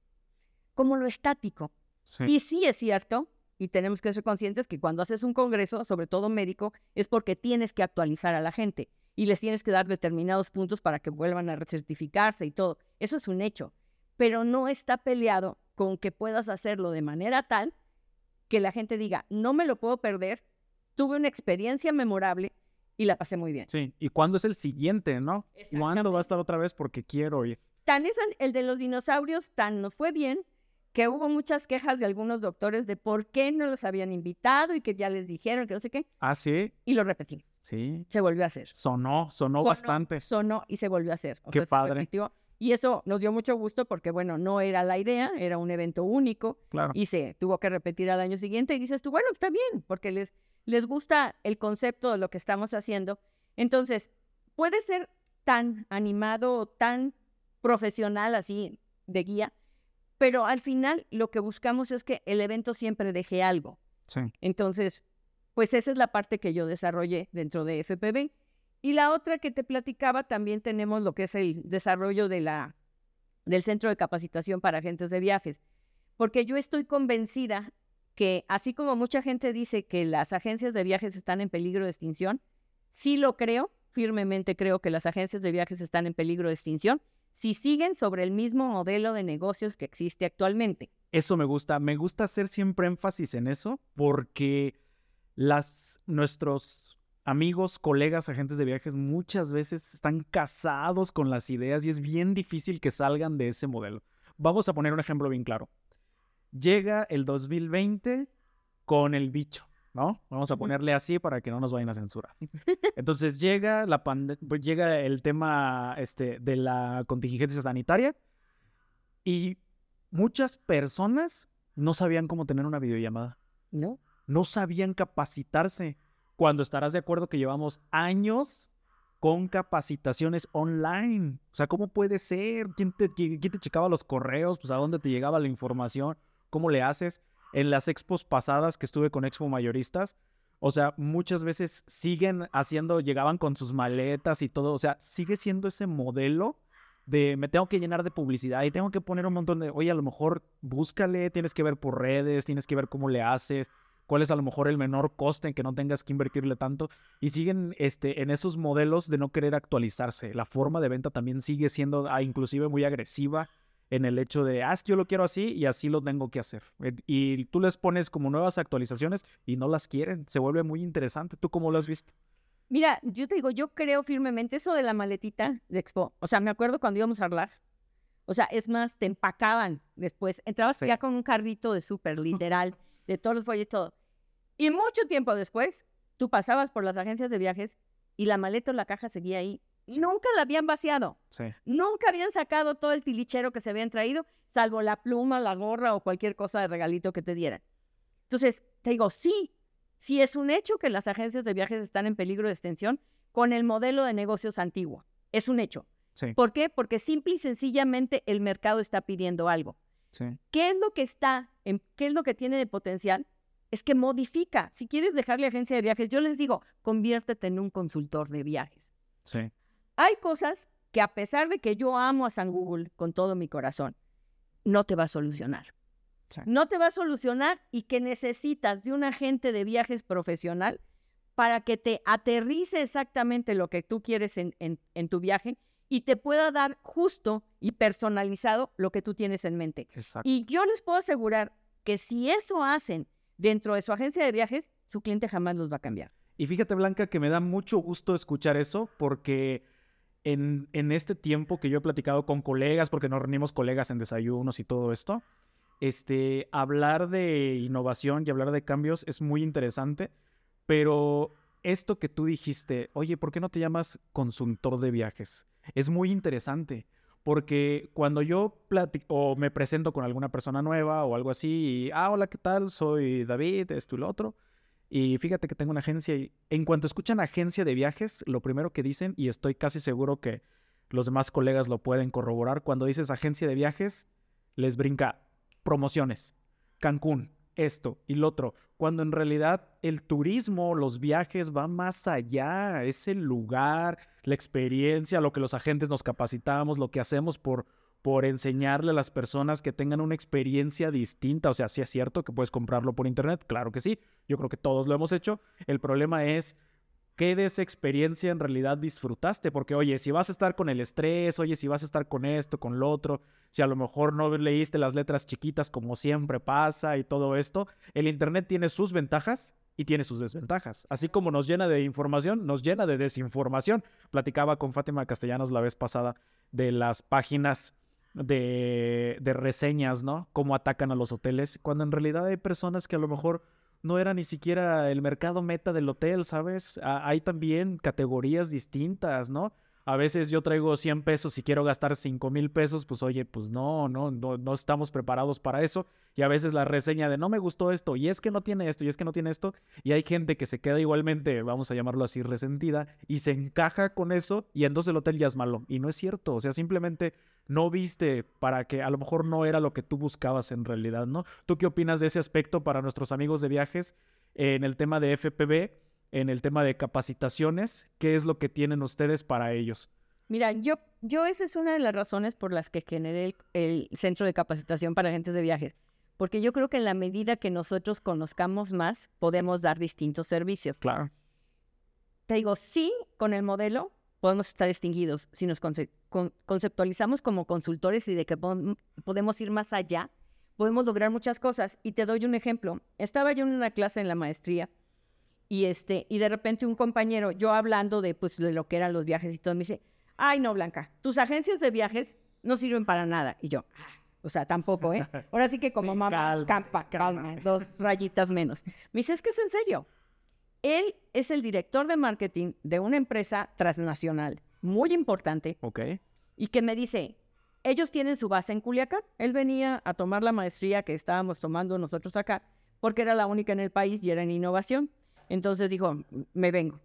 como lo estático. Sí. Y sí es cierto, y tenemos que ser conscientes que cuando haces un congreso, sobre todo médico, es porque tienes que actualizar a la gente y les tienes que dar determinados puntos para que vuelvan a recertificarse y todo. Eso es un hecho, pero no está peleado con que puedas hacerlo de manera tal que la gente diga, no me lo puedo perder, tuve una experiencia memorable y la pasé muy bien. Sí, ¿y cuándo es el siguiente, no? ¿Cuándo va a estar otra vez? Porque quiero ir. Tan es el de los dinosaurios, tan nos fue bien, que hubo muchas quejas de algunos doctores de por qué no los habían invitado y que ya les dijeron que no sé qué. Ah, ¿sí? Y lo repetimos. Sí. Se volvió a hacer. Sonó, sonó, sonó bastante. Sonó y se volvió a hacer. O qué sea, padre. Y eso nos dio mucho gusto porque, bueno, no era la idea, era un evento único. Claro. Y se tuvo que repetir al año siguiente y dices tú, bueno, está bien, porque les, les gusta el concepto de lo que estamos haciendo. Entonces, puede ser tan animado, tan profesional así de guía, pero al final lo que buscamos es que el evento siempre deje algo. Sí. Entonces, pues esa es la parte que yo desarrollé dentro de F P B. Y la otra que te platicaba, también tenemos lo que es el desarrollo de la, del Centro de Capacitación para Agentes de Viajes. Porque yo estoy convencida que, así como mucha gente dice que las agencias de viajes están en peligro de extinción, sí lo creo, firmemente creo que las agencias de viajes están en peligro de extinción, si siguen sobre el mismo modelo de negocios que existe actualmente. Eso me gusta, me gusta hacer siempre énfasis en eso, porque las, nuestros amigos, colegas, agentes de viajes muchas veces están casados con las ideas y es bien difícil que salgan de ese modelo. Vamos a poner un ejemplo bien claro. Llega el dos mil veinte con el bicho, ¿no? Vamos a ponerle así para que no nos vayan a censurar. Entonces llega, la pande- llega el tema este, de la contingencia sanitaria y muchas personas no sabían cómo tener una videollamada. ¿No? No sabían capacitarse. Cuando estarás de acuerdo que llevamos años con capacitaciones online. O sea, ¿cómo puede ser? ¿Quién te, quién te checaba los correos? Pues, ¿a dónde te llegaba la información? ¿Cómo le haces? En las expos pasadas que estuve con Expo Mayoristas, o sea, muchas veces siguen haciendo, llegaban con sus maletas y todo, o sea, sigue siendo ese modelo de me tengo que llenar de publicidad y tengo que poner un montón de, oye, a lo mejor búscale, tienes que ver por redes, tienes que ver cómo le haces, cuál es a lo mejor el menor coste en que no tengas que invertirle tanto, y siguen este, en esos modelos de no querer actualizarse. La forma de venta también sigue siendo ah, inclusive muy agresiva, en el hecho de, ah, es que yo lo quiero así y así lo tengo que hacer. Y tú les pones como nuevas actualizaciones y no las quieren. Se vuelve muy interesante. ¿Tú cómo lo has visto? Mira, yo te digo, yo creo firmemente eso de la maletita de Expo. O sea, me acuerdo cuando íbamos a hablar. O sea, es más, te empacaban después. Entrabas sí. ya con un carrito de súper literal, de todos los folletos, todo. Y mucho tiempo después, tú pasabas por las agencias de viajes y la maleta o la caja seguía ahí. Sí. Nunca la habían vaciado. Sí. Nunca habían sacado todo el tilichero que se habían traído, salvo la pluma, la gorra o cualquier cosa de regalito que te dieran. Entonces, te digo, sí, sí es un hecho que las agencias de viajes están en peligro de extinción con el modelo de negocios antiguo. Es un hecho. Sí. ¿Por qué? Porque simple y sencillamente el mercado está pidiendo algo. Sí. ¿Qué es lo que está, en, qué es lo que tiene de potencial? es que modifica. Si quieres dejarle agencia de viajes, yo les digo, conviértete en un consultor de viajes. Sí. Hay cosas que a pesar de que yo amo a San Google con todo mi corazón, no te va a solucionar. Sí. No te va a solucionar y que necesitas de un agente de viajes profesional para que te aterrice exactamente lo que tú quieres en, en, en tu viaje y te pueda dar justo y personalizado lo que tú tienes en mente. Exacto. Y yo les puedo asegurar que si eso hacen dentro de su agencia de viajes, su cliente jamás los va a cambiar. Y fíjate, Blanca, que me da mucho gusto escuchar eso porque en, en este tiempo que yo he platicado con colegas, porque nos reunimos colegas en desayunos y todo esto, este, hablar de innovación y hablar de cambios es muy interesante, pero esto que tú dijiste, oye, ¿por qué no te llamas consultor de viajes? Es muy interesante, porque cuando yo platico o me presento con alguna persona nueva o algo así, y, ah, hola, ¿qué tal? Soy David, esto y lo otro, y fíjate que tengo una agencia, y en cuanto escuchan agencia de viajes, lo primero que dicen, y estoy casi seguro que los demás colegas lo pueden corroborar, cuando dices agencia de viajes, les brinca promociones, Cancún, esto y lo otro, cuando en realidad el turismo, los viajes van más allá, es el lugar, la experiencia, lo que los agentes nos capacitamos, lo que hacemos por, por enseñarle a las personas que tengan una experiencia distinta. O sea, sí es cierto que puedes comprarlo por internet, claro que sí, yo creo que todos lo hemos hecho. El problema es qué de esa experiencia en realidad disfrutaste, porque oye, si vas a estar con el estrés, oye, si vas a estar con esto, con lo otro, si a lo mejor no leíste las letras chiquitas como siempre pasa y todo esto, el internet tiene sus ventajas y tiene sus desventajas. Así como nos llena de información, nos llena de desinformación. Platicaba con Fátima Castellanos la vez pasada de las páginas de, de reseñas, ¿no? Cómo atacan a los hoteles, cuando en realidad hay personas que a lo mejor no era ni siquiera el mercado meta del hotel, ¿sabes? Ah, hay también categorías distintas, ¿no? A veces yo traigo cien pesos y quiero gastar cinco mil pesos, pues oye, pues no, no, no, no estamos preparados para eso. Y a veces la reseña de no me gustó esto, y es que no tiene esto, y es que no tiene esto. Y hay gente que se queda igualmente, vamos a llamarlo así, resentida, y se encaja con eso, y entonces el hotel ya es malo. Y no es cierto, o sea, simplemente no viste para que a lo mejor no era lo que tú buscabas en realidad, ¿no? ¿Tú qué opinas de ese aspecto para nuestros amigos de viajes en el tema de F P V, en el tema de capacitaciones? ¿Qué es lo que tienen ustedes para ellos? Mira, yo, yo esa es una de las razones por las que generé el, el Centro de Capacitación para Agentes de Viajes, porque yo creo que en la medida que nosotros conozcamos más, podemos dar distintos servicios. Claro. Te digo, sí, con el modelo podemos estar extinguidos. Si nos conce- con- conceptualizamos como consultores y de que po- podemos ir más allá, podemos lograr muchas cosas. Y te doy un ejemplo. Estaba yo en una clase en la maestría y, este, y de repente un compañero, yo hablando de, pues, de lo que eran los viajes y todo, me dice, ay, no, Blanca, tus agencias de viajes no sirven para nada. Y yo, ah, o sea, tampoco, ¿eh? Ahora sí que como Sí, mamá, calma, calma, calma, dos rayitas menos. Me dice, es que es en serio. Él es el director de marketing de una empresa transnacional muy importante. Ok. Y que me dice, ellos tienen su base en Culiacán. Él venía a tomar la maestría que estábamos tomando nosotros acá, porque era la única en el país y era en innovación. Entonces dijo, me vengo.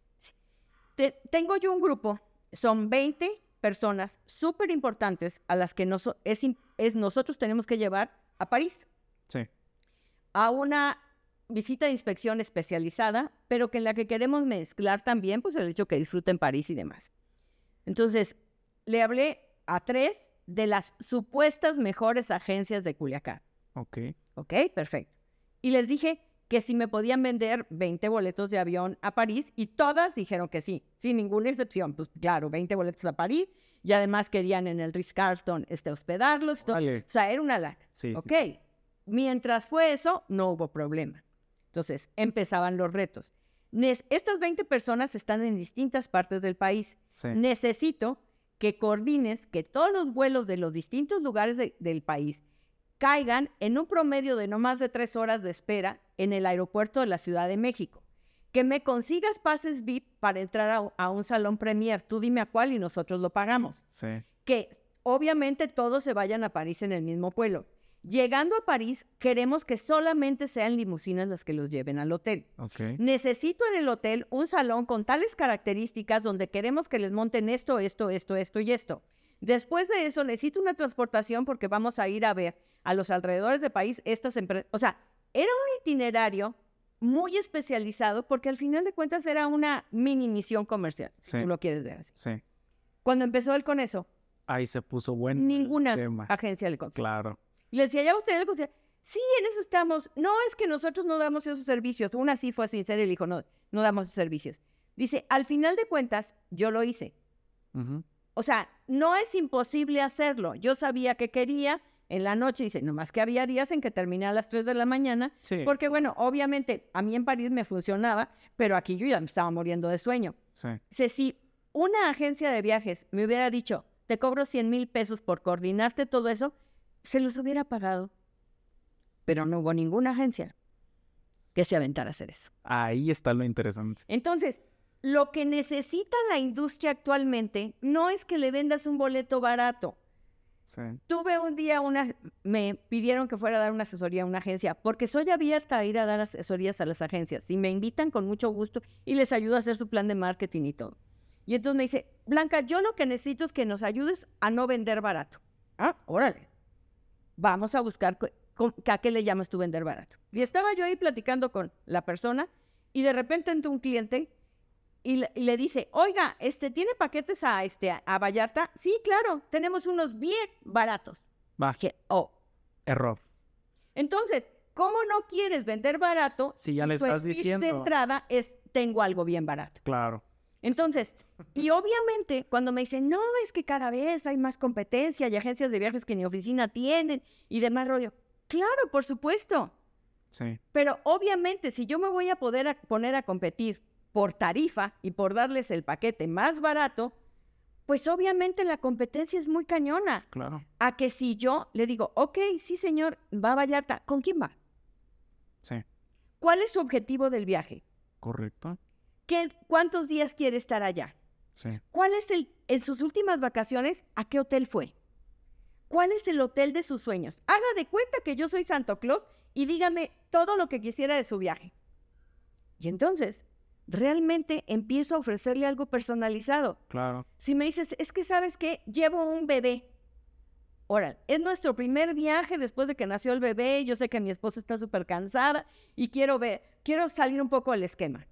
Te, tengo yo un grupo, son veinte personas súper importantes a las que nos, es, es, nosotros tenemos que llevar a París. Sí. A una visita de inspección especializada, pero que en la que queremos mezclar también pues el hecho que disfruten París y demás. Entonces, le hablé a tres de las supuestas mejores agencias de Culiacán. Ok. Ok, perfecto. Y les dije que si me podían vender veinte boletos de avión a París, y todas dijeron que sí, sin ninguna excepción. Pues claro, veinte boletos a París, y además querían en el Ritz-Carlton este, hospedarlos. Vale. O sea, era una lana. Sí, ok. sí, sí. Mientras fue eso, no hubo problema. Entonces, empezaban los retos. Nes- Estas veinte personas están en distintas partes del país. Sí. Necesito que coordines que todos los vuelos de los distintos lugares de- del país caigan en un promedio de no más de tres horas de espera en el aeropuerto de la Ciudad de México. Que me consigas pases V I P para entrar a, a un salón Premier. Tú dime a cuál y nosotros lo pagamos. Sí. Que obviamente todos se vayan a París en el mismo vuelo. Llegando a París, queremos que solamente sean limusinas las que los lleven al hotel. Ok. Necesito en el hotel un salón con tales características donde queremos que les monten esto, esto, esto, esto y esto. Después de eso, necesito una transportación porque vamos a ir a ver a los alrededores del país estas empresas. O sea, era un itinerario muy especializado porque al final de cuentas era una mini misión comercial, Sí. si tú lo quieres ver así. Sí. Cuando empezó él con eso, Ahí se puso bueno el ninguna tema. agencia le contestó. Claro. Y le decía, ¿ya usted le contestó? Sí, en eso estamos. No, es que nosotros no damos esos servicios. Una sí fue sincera y le dijo, no, no damos esos servicios. Dice, al final de cuentas, yo lo hice. Ujú. O sea, no es imposible hacerlo. Yo sabía que quería en la noche, dice, nomás que había días en que terminé a las tres de la mañana, Sí. porque bueno, obviamente a mí en París me funcionaba, pero aquí yo ya me estaba muriendo de sueño. Sí. Dice, si una agencia de viajes me hubiera dicho, te cobro cien mil pesos por coordinarte todo eso, se los hubiera pagado. Pero no hubo ninguna agencia que se aventara a hacer eso. Ahí está lo interesante. Entonces, lo que necesita la industria actualmente no es que le vendas un boleto barato. Sí. Tuve un día una, me pidieron que fuera a dar una asesoría a una agencia, porque soy abierta a ir a dar asesorías a las agencias. Si me invitan, con mucho gusto, y les ayudo a hacer su plan de marketing y todo. Y entonces me dice, Blanca, yo lo que necesito es que nos ayudes a no vender barato. Ah, órale. Vamos a buscar, co- co- ¿a qué le llamas tú vender barato? Y estaba yo ahí platicando con la persona, y de repente entró un cliente y le, y le dice, oiga, este, ¿tiene paquetes a, este, a Vallarta? Sí, claro, tenemos unos bien baratos. Va. Dije, oh. Error. Entonces, ¿cómo no quieres vender barato Si ya le tu estás speech diciendo. de entrada es, tengo algo bien barato? Claro. Entonces, y obviamente cuando me dicen, no, es que cada vez hay más competencia y agencias de viajes que ni oficina tienen y demás rollo. Claro, por supuesto. Sí. Pero obviamente si yo me voy a poder a- poner a competir por tarifa y por darles el paquete más barato, pues obviamente la competencia es muy cañona. Claro. A que si yo le digo, ok, sí señor, va a Vallarta, ¿con quién va? Sí. ¿Cuál es su objetivo del viaje? Correcto. ¿Qué, ¿Cuántos días quiere estar allá? Sí. ¿Cuál es el, en sus últimas vacaciones, a qué hotel fue? ¿Cuál es el hotel de sus sueños? Haga de cuenta que yo soy Santo Claus y dígame todo lo que quisiera de su viaje. Y entonces, realmente empiezo a ofrecerle algo personalizado. Claro. Si me dices, es que ¿sabes qué? Llevo un bebé. Ahora, es nuestro primer viaje después de que nació el bebé. Yo sé que mi esposa está súper cansada y quiero ver, quiero salir un poco del esquema.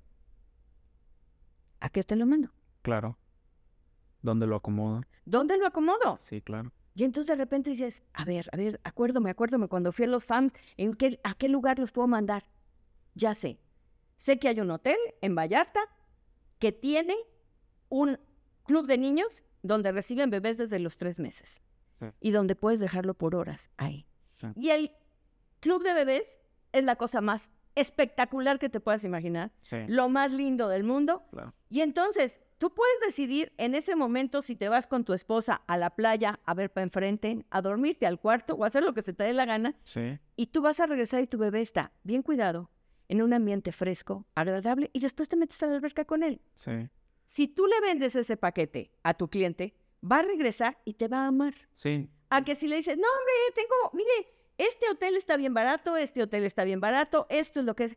¿A qué te lo mando? Claro. ¿Dónde lo acomodo? ¿Dónde lo acomodo? Sí, claro. Y entonces de repente dices, a ver, a ver, acuérdame, acuérdame cuando fui a los Sams, ¿en qué, a qué lugar los puedo mandar? Ya sé. Sé que hay un hotel en Vallarta que tiene un club de niños donde reciben bebés desde los tres meses Sí. y donde puedes dejarlo por horas ahí. Sí. Y el club de bebés es la cosa más espectacular que te puedas imaginar, Sí. lo más lindo del mundo. Claro. Y entonces tú puedes decidir en ese momento si te vas con tu esposa a la playa a ver para enfrente, a dormirte al cuarto o a hacer lo que se te dé la gana. Sí. Y tú vas a regresar y tu bebé está bien cuidado, en un ambiente fresco, agradable, y después te metes a la alberca con él. Sí. Si tú le vendes ese paquete a tu cliente, va a regresar y te va a amar. Sí. A que si le dices, no, hombre, tengo, mire, este hotel está bien barato, este hotel está bien barato, esto es lo que es.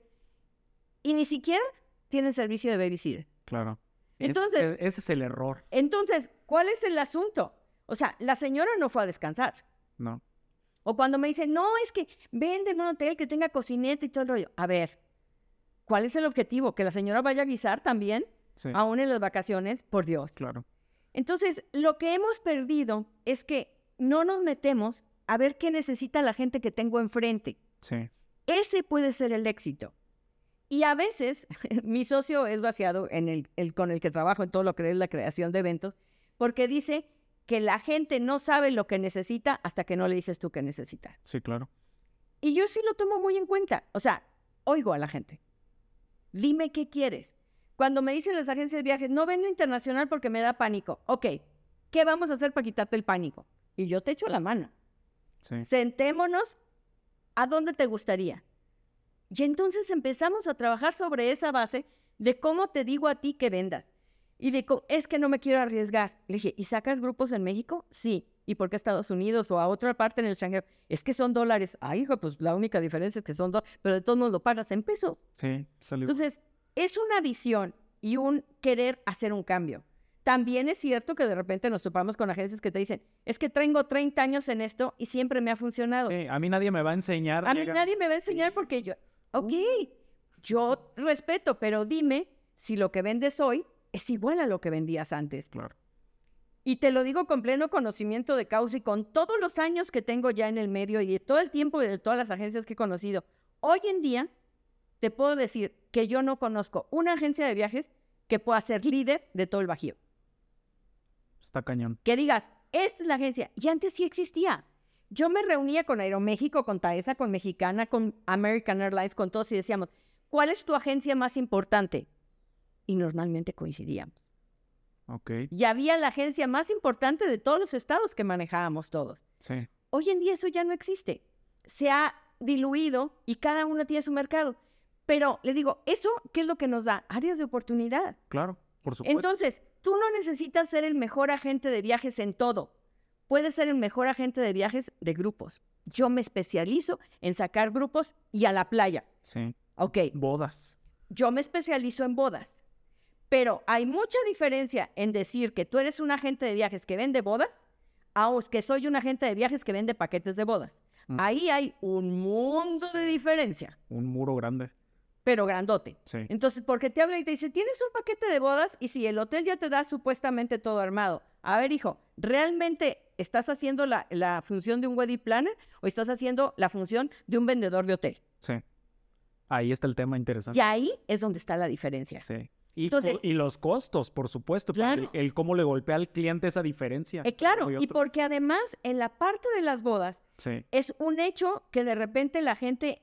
Y ni siquiera tienen servicio de babysitter. Claro. Entonces- ese, ese es el error. Entonces, ¿cuál es el asunto? O sea, la señora no fue a descansar. No. O cuando me dicen, no, es que venden un hotel que tenga cocineta y todo el rollo. A ver, ¿cuál es el objetivo? ¿Que la señora vaya a guisar también? Sí. Aún en las vacaciones, por Dios. Claro. Entonces, lo que hemos perdido es que no nos metemos a ver qué necesita la gente que tengo enfrente. Sí. Ese puede ser el éxito. Y a veces, mi socio es vaciado en el, el con el que trabajo en todo lo que es la creación de eventos, porque dice que la gente no sabe lo que necesita hasta que no le dices tú que necesita. Sí, claro. Y yo sí lo tomo muy en cuenta. O sea, oigo a la gente. Dime qué quieres. Cuando me dicen las agencias de viajes, no vengo internacional porque me da pánico. Ok, ¿qué vamos a hacer para quitarte el pánico? Y yo te echo la mano. Sí. Sentémonos, ¿a dónde te gustaría? Y entonces empezamos a trabajar sobre esa base de cómo te digo a ti que vendas. Y de co- es que no me quiero arriesgar. Le dije, ¿y sacas grupos en México? Sí. ¿Y por qué a Estados Unidos o a otra parte en el extranjero? Es que son dólares. Ay, hijo, pues la única diferencia es que son dólares, pero de todos modos lo pagas en pesos. Sí. Salió. Entonces, es una visión y un querer hacer un cambio. también es cierto que de repente nos topamos con agencias que te dicen, es que tengo treinta años en esto y siempre me ha funcionado. Sí, a mí nadie me va a enseñar. A mí llega... nadie me va a enseñar sí. porque yo, ok, yo respeto, pero dime si lo que vendes hoy es igual a lo que vendías antes. Claro. Y te lo digo con pleno conocimiento de causa y con todos los años que tengo ya en el medio y de todo el tiempo y de todas las agencias que he conocido. Hoy en día te puedo decir que yo no conozco una agencia de viajes que pueda ser líder de todo el Bajío. Está cañón. Que digas, esta es la agencia. Y antes sí existía. Yo me reunía con Aeroméxico, con Taesa, con Mexicana, con American Airlines, con todos y decíamos, ¿cuál es tu agencia más importante? Y normalmente coincidíamos. Okay. Y había la agencia más importante de todos los estados que manejábamos todos. Sí. Hoy en día eso ya no existe. Se ha diluido y cada uno tiene su mercado. Pero le digo, ¿eso qué es lo que nos da? Áreas de oportunidad. Claro, por supuesto. Entonces, tú no necesitas ser el mejor agente de viajes en todo. Puedes ser el mejor agente de viajes de grupos. Yo me especializo en sacar grupos y a la playa. Sí. Ok. Bodas. Yo me especializo en bodas. Pero hay mucha diferencia en decir que tú eres un agente de viajes que vende bodas a que soy un agente de viajes que vende paquetes de bodas. Mm. Ahí hay un mundo de diferencia. Un muro grande. Pero grandote. Sí. Entonces, porque te habla y te dice, tienes un paquete de bodas y si el hotel ya te da supuestamente todo armado. A ver, hijo, ¿realmente estás haciendo la, la función de un wedding planner o estás haciendo la función de un vendedor de hotel? Sí. Ahí está el tema interesante. Y ahí es donde está la diferencia. Sí. Y, Entonces, y los costos, por supuesto. Claro. El, el cómo le golpea al cliente esa diferencia. Eh, claro, y porque además en la parte de las bodas sí. es un hecho que de repente la gente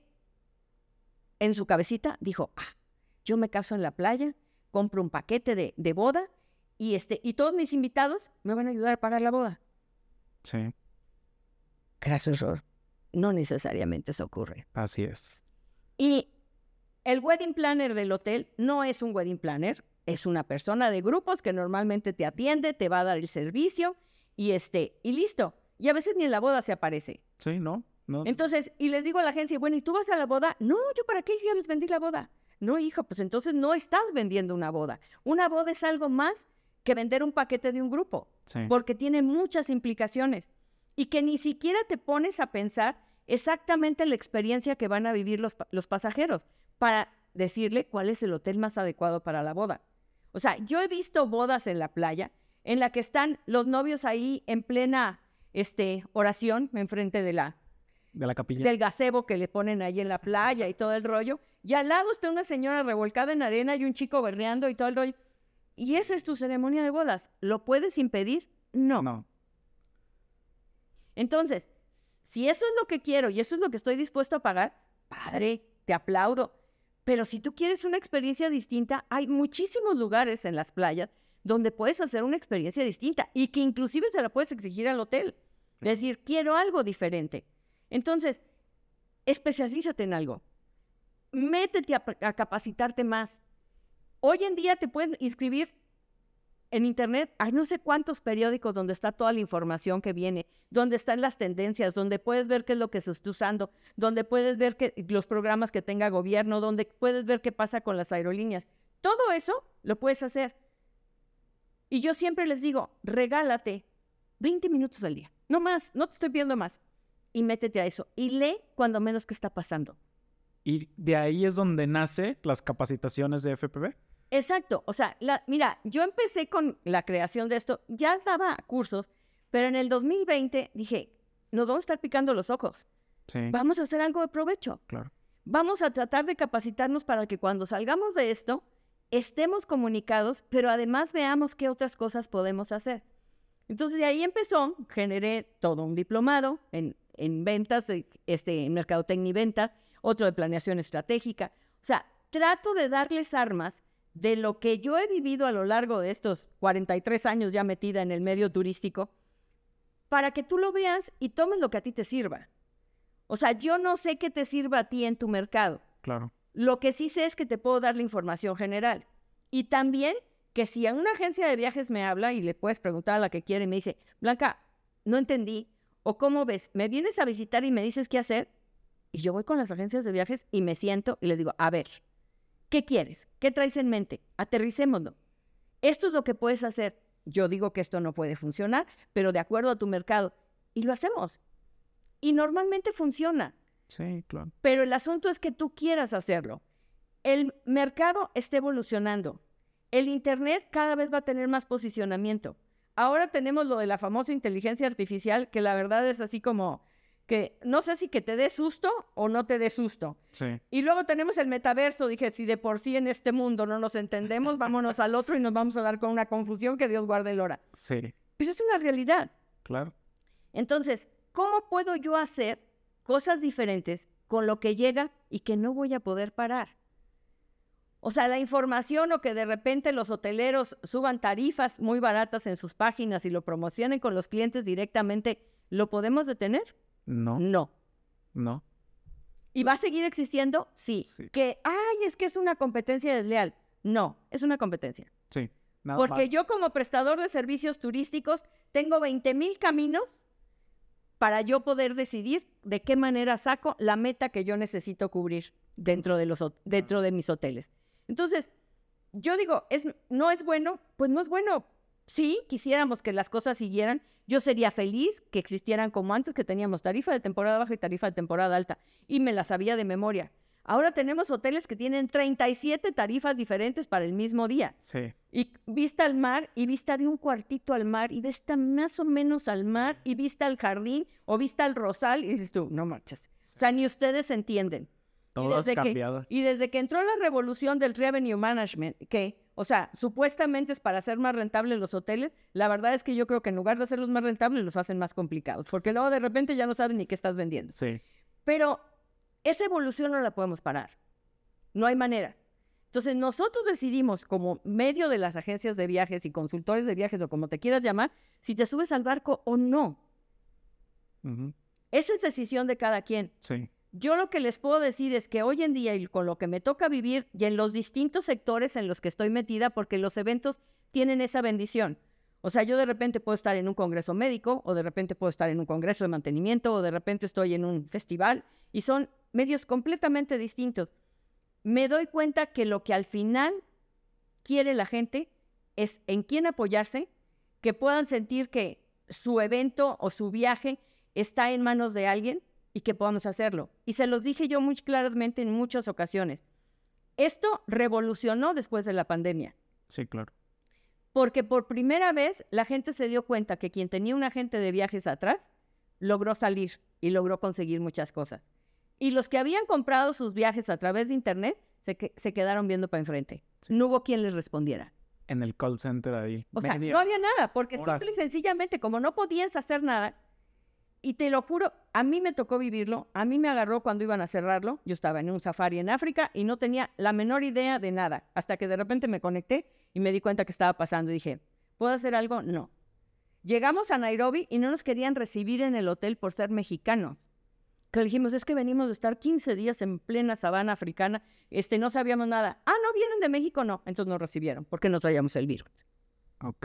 en su cabecita dijo, ah, yo me caso en la playa, compro un paquete de, de boda y, este, y todos mis invitados me van a ayudar a pagar la boda. Sí. Graso error. No necesariamente eso ocurre. Así es. Y el wedding planner del hotel no es un wedding planner, es una persona de grupos que normalmente te atiende, te va a dar el servicio y, este, y listo. Y a veces ni en la boda se aparece. Sí, ¿no? No. Entonces, y les digo a la agencia, bueno, ¿y tú vas a la boda? No, ¿yo para qué ya les vendí la boda? No, hijo, pues entonces no estás vendiendo una boda. Una boda es algo más que vender un paquete de un grupo, sí. porque tiene muchas implicaciones y que ni siquiera te pones a pensar exactamente la experiencia que van a vivir los, los pasajeros para decirle cuál es el hotel más adecuado para la boda. O sea, yo he visto bodas en la playa en la que están los novios ahí en plena este, oración enfrente de la... De la capilla. Del gazebo que le ponen ahí en la playa y todo el rollo. Y al lado está una señora revolcada en arena y un chico berreando y todo el rollo. ¿Y esa es tu ceremonia de bodas? ¿Lo puedes impedir? No. No. Entonces, si eso es lo que quiero y eso es lo que estoy dispuesto a pagar, padre, te aplaudo. Pero si tú quieres una experiencia distinta, hay muchísimos lugares en las playas donde puedes hacer una experiencia distinta y que inclusive se la puedes exigir al hotel. Es decir, quiero algo diferente. Entonces, especialízate en algo. Métete a, a capacitarte más. Hoy en día te puedes inscribir en internet. Hay no sé cuántos periódicos donde está toda la información que viene, donde están las tendencias, donde puedes ver qué es lo que se está usando, donde puedes ver que, los programas que tenga gobierno, donde puedes ver qué pasa con las aerolíneas. Todo eso lo puedes hacer. Y yo siempre les digo, regálate veinte minutos al día. No más, no te estoy pidiendo más. Y métete a eso. Y lee cuando menos qué está pasando. Y de ahí es donde nace las capacitaciones de F P V. Exacto. O sea, la, mira, yo empecé con la creación de esto. Ya daba cursos, pero en el dos mil veinte dije, nos vamos a estar picando los ojos. Sí. Vamos a hacer algo de provecho. Claro. Vamos a tratar de capacitarnos para que cuando salgamos de esto, estemos comunicados, pero además veamos qué otras cosas podemos hacer. Entonces, de ahí empezó, generé todo un diplomado en en ventas, este, en mercadotecnia y ventas, otro de planeación estratégica. O sea, trato de darles armas de lo que yo he vivido a lo largo de estos cuarenta y tres años ya metida en el medio turístico, para que tú lo veas y tomes lo que a ti te sirva. O sea, yo no sé qué te sirva a ti en tu mercado. Claro. Lo que sí sé es que te puedo dar la información general. Y también que si a una agencia de viajes me habla y le puedes preguntar a la que quiere y me dice, Blanca, no entendí, o cómo ves, me vienes a visitar y me dices qué hacer, y yo voy con las agencias de viajes y me siento y les digo, a ver, ¿qué quieres? ¿Qué traes en mente? Aterricémoslo. Esto es lo que puedes hacer. yo digo que esto no puede funcionar, pero de acuerdo a tu mercado. Y lo hacemos. Y normalmente funciona. Sí, claro. Pero el asunto es que tú quieras hacerlo. El mercado está evolucionando. El Internet cada vez va a tener más posicionamiento. Ahora tenemos lo de la famosa inteligencia artificial, que la verdad es así como que no sé si que te dé susto o no te dé susto. Sí. Y luego tenemos el metaverso. Dije, si de por sí en este mundo no nos entendemos, vámonos al otro y nos vamos a dar con una confusión que Dios guarde el hora. Sí. Pero es una realidad. Claro. Entonces, ¿cómo puedo yo hacer cosas diferentes con lo que llega y que no voy a poder parar? O sea, la información o que de repente los hoteleros suban tarifas muy baratas en sus páginas y lo promocionen con los clientes directamente, ¿lo podemos detener? No. No. No. ¿Y va a seguir existiendo? Sí. Sí. Que, ay, es que es una competencia desleal. No, es una competencia. Sí. Nada Porque más. yo como prestador de servicios turísticos tengo veinte mil caminos para yo poder decidir de qué manera saco la meta que yo necesito cubrir dentro de, los, dentro de mis hoteles. Entonces, yo digo, ¿es, ¿no es bueno? Pues no es bueno. Sí, quisiéramos que las cosas siguieran. Yo sería feliz que existieran como antes, que teníamos tarifa de temporada baja y tarifa de temporada alta. Y me la sabía de memoria. Ahora tenemos hoteles que tienen treinta y siete tarifas diferentes para el mismo día. Sí. Y vista al mar, y vista de un cuartito al mar, y vista más o menos al mar, y vista al jardín, o vista al rosal, y dices tú, no marches. Sí. O sea, ni ustedes entienden. Todas y desde cambiadas. Que, y desde que entró la revolución del revenue management, que, o sea, supuestamente es para hacer más rentables los hoteles, la verdad es que yo creo que en lugar de hacerlos más rentables, los hacen más complicados, porque luego de repente ya no saben ni qué estás vendiendo. Sí. Pero esa evolución no la podemos parar. No hay manera. Entonces, nosotros decidimos, como medio de las agencias de viajes y consultores de viajes, o como te quieras llamar, si te subes al barco o no. Uh-huh. Esa es decisión de cada quien. Sí. Yo lo que les puedo decir es que hoy en día, y con lo que me toca vivir, y en los distintos sectores en los que estoy metida, porque los eventos tienen esa bendición. O sea, yo de repente puedo estar en un congreso médico, o de repente puedo estar en un congreso de mantenimiento, o de repente estoy en un festival, y son medios completamente distintos. Me doy cuenta que lo que al final quiere la gente es en quién apoyarse, que puedan sentir que su evento o su viaje está en manos de alguien y que podamos hacerlo. Y se los dije yo muy claramente en muchas ocasiones. Esto revolucionó después de la pandemia. Sí, claro. Porque por primera vez la gente se dio cuenta que quien tenía un agente de viajes atrás logró salir y logró conseguir muchas cosas. Y los que habían comprado sus viajes a través de internet se, que, se quedaron viendo para enfrente. Sí. No hubo quien les respondiera. En el call center ahí. O sea, no había nada, porque horas. simple y sencillamente, como no podías hacer nada, y te lo juro, a mí me tocó vivirlo, a mí me agarró cuando iban a cerrarlo, yo estaba en un safari en África y no tenía la menor idea de nada, hasta que de repente me conecté y me di cuenta que estaba pasando y dije, ¿puedo hacer algo? No. Llegamos a Nairobi y no nos querían recibir en el hotel por ser mexicanos. Que le dijimos, es que venimos de estar quince días en plena sabana africana, este, no sabíamos nada. Ah, ¿no vienen de México? No. Entonces nos recibieron, porque no traíamos el virus. Ok.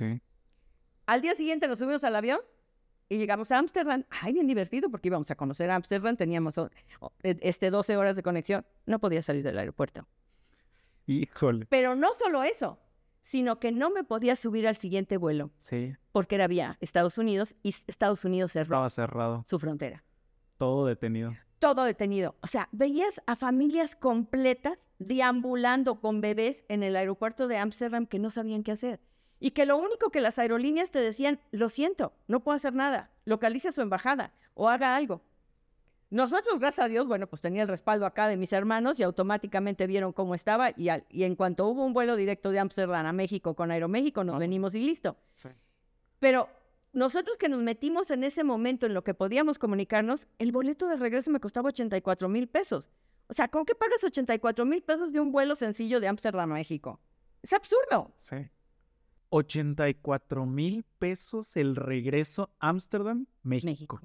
Al día siguiente nos subimos al avión y llegamos a Ámsterdam. Ay, bien divertido, porque íbamos a conocer Ámsterdam, teníamos este, doce horas de conexión. No podía salir del aeropuerto. Híjole. Pero no solo eso, sino que no me podía subir al siguiente vuelo. Sí. Porque era vía Estados Unidos y Estados Unidos cerró Estaba cerrado. su frontera. Todo detenido. Todo detenido. O sea, veías a familias completas deambulando con bebés en el aeropuerto de Ámsterdam que no sabían qué hacer. Y que lo único que las aerolíneas te decían, lo siento, no puedo hacer nada, localice a su embajada o haga algo. Nosotros, gracias a Dios, bueno, pues tenía el respaldo acá de mis hermanos y automáticamente vieron cómo estaba y, al, y en cuanto hubo un vuelo directo de Ámsterdam a México con Aeroméxico, nos oh. venimos y listo. Sí. Pero nosotros que nos metimos en ese momento en lo que podíamos comunicarnos, el boleto de regreso me costaba ochenta y cuatro mil pesos. O sea, ¿con qué pagas ochenta y cuatro mil pesos de un vuelo sencillo de Ámsterdam a México? Es absurdo. Sí. ochenta y cuatro mil pesos el regreso a Ámsterdam, México. México.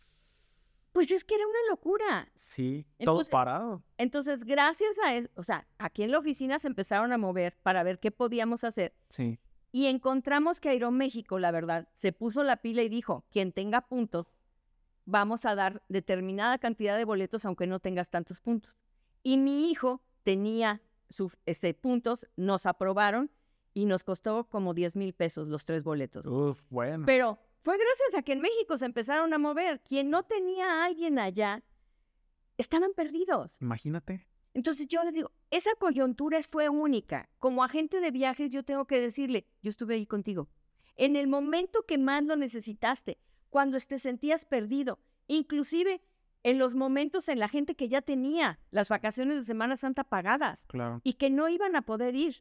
Pues es que era una locura. Sí, entonces, todo parado. Entonces, gracias a eso, o sea, aquí en la oficina se empezaron a mover para ver qué podíamos hacer. Sí. Y encontramos que Aeroméxico, la verdad, se puso la pila y dijo, quien tenga puntos, vamos a dar determinada cantidad de boletos aunque no tengas tantos puntos. Y mi hijo tenía sus ese, puntos, nos aprobaron y nos costó como diez mil pesos los tres boletos. Uf, bueno. Pero fue gracias a que en México se empezaron a mover. Quien no tenía a alguien allá, estaban perdidos. Imagínate. Entonces yo les digo, esa coyuntura fue única. Como agente de viajes yo tengo que decirle, yo estuve ahí contigo. En el momento que más lo necesitaste, cuando te sentías perdido, inclusive en los momentos en la gente que ya tenía las vacaciones de Semana Santa pagadas Claro. y que no iban a poder ir.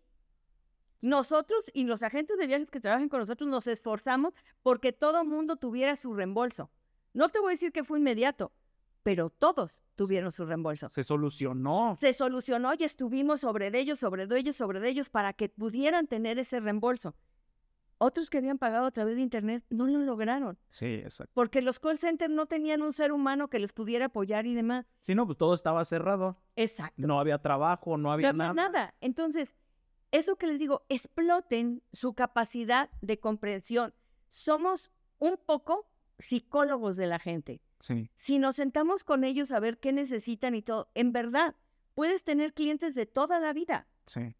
Nosotros y los agentes de viajes que trabajan con nosotros nos esforzamos porque todo mundo tuviera su reembolso. No te voy a decir que fue inmediato, pero todos tuvieron su reembolso. Se solucionó. Se solucionó y estuvimos sobre de ellos, sobre de ellos, sobre de ellos para que pudieran tener ese reembolso. Otros que habían pagado a través de internet no lo lograron. Sí, exacto. Porque los call centers no tenían un ser humano que les pudiera apoyar y demás. Sí, no, pues todo estaba cerrado. Exacto. No había trabajo, no había No había nada. nada. Entonces, eso que les digo, exploten su capacidad de comprensión. Somos un poco psicólogos de la gente. Sí. Si nos sentamos con ellos a ver qué necesitan y todo, en verdad, puedes tener clientes de toda la vida. Sí.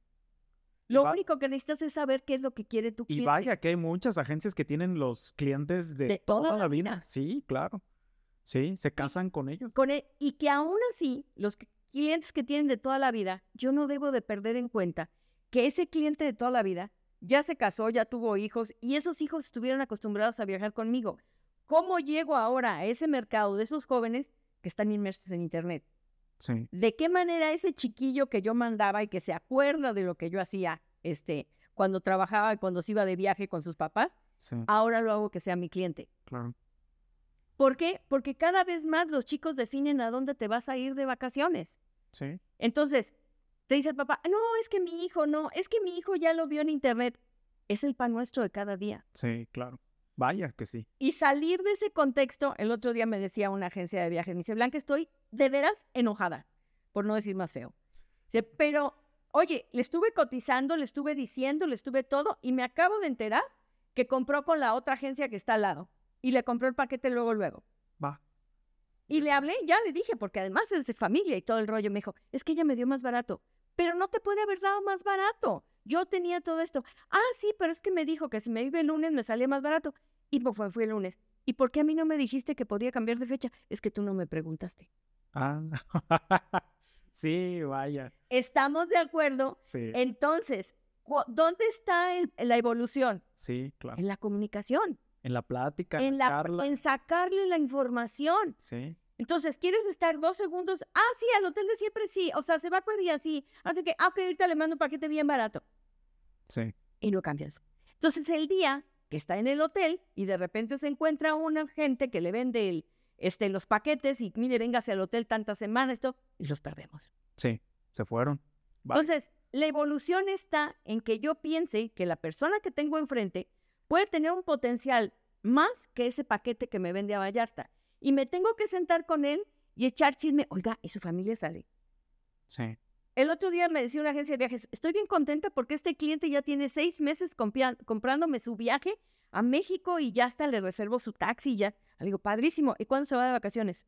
Lo Va- único que necesitas es saber qué es lo que quiere tu Y cliente. vaya que hay muchas agencias que tienen los clientes de, De toda la vida. Sí, claro. Sí, se casan con ellos. Con e- y que aún así, los que- clientes que tienen de toda la vida, yo no debo de perder en cuenta que ese cliente de toda la vida ya se casó, ya tuvo hijos, y esos hijos estuvieron acostumbrados a viajar conmigo. ¿Cómo llego ahora a ese mercado de esos jóvenes que están inmersos en Internet? Sí. ¿De qué manera ese chiquillo que yo mandaba y que se acuerda de lo que yo hacía este, cuando trabajaba y cuando se iba de viaje con sus papás, Sí, ahora lo hago que sea mi cliente? claro. ¿Por qué? Porque cada vez más los chicos definen a dónde te vas a ir de vacaciones. Sí. Entonces, te dice el papá, no, es que mi hijo no, es que mi hijo ya lo vio en internet. Es el pan nuestro de cada día. Sí, claro. Vaya que sí. Y salir de ese contexto, el otro día me decía una agencia de viajes, me dice, Blanca, estoy de veras enojada, por no decir más feo. Dice, pero, oye, le estuve cotizando, le estuve diciendo, le estuve todo, y me acabo de enterar que compró con la otra agencia que está al lado. Y le compró el paquete luego, luego. Va. Y le hablé, ya le dije, porque además es de familia y todo el rollo. Me dijo, es que ella me dio más barato. Pero no te puede haber dado más barato. Yo tenía todo esto. Ah, sí, pero es que me dijo que si me iba el lunes me salía más barato. Y pues fue, fue el lunes. ¿Y por qué a mí no me dijiste que podía cambiar de fecha? Es que tú no me preguntaste. Ah. Sí, vaya. ¿Estamos de acuerdo? Sí. Entonces, cu- ¿dónde está el- la evolución? Sí, claro. En la comunicación, En la plática, en, en la, la charla. en sacarle la información. Sí. Entonces, ¿quieres estar dos segundos? Ah, sí, al hotel de siempre sí. O sea, se va a día sí. Así que, ah, ok, ahorita le mando un paquete bien barato. Sí. Y no cambias. Entonces, el día que está en el hotel y de repente se encuentra una gente que le vende el, este, los paquetes y, mire, véngase al hotel tantas semanas, esto, y los perdemos. Sí. Se fueron. Vaya. Entonces, la evolución está en que yo piense que la persona que tengo enfrente puede tener un potencial más que ese paquete que me vende a Vallarta. Y me tengo que sentar con él y echar chisme. Oiga, ¿y su familia sale? Sí. El otro día me decía una agencia de viajes, estoy bien contenta porque este cliente ya tiene seis meses compia- comprándome su viaje a México y ya hasta le reservo su taxi y ya. Le digo, padrísimo. ¿Y cuándo se va de vacaciones?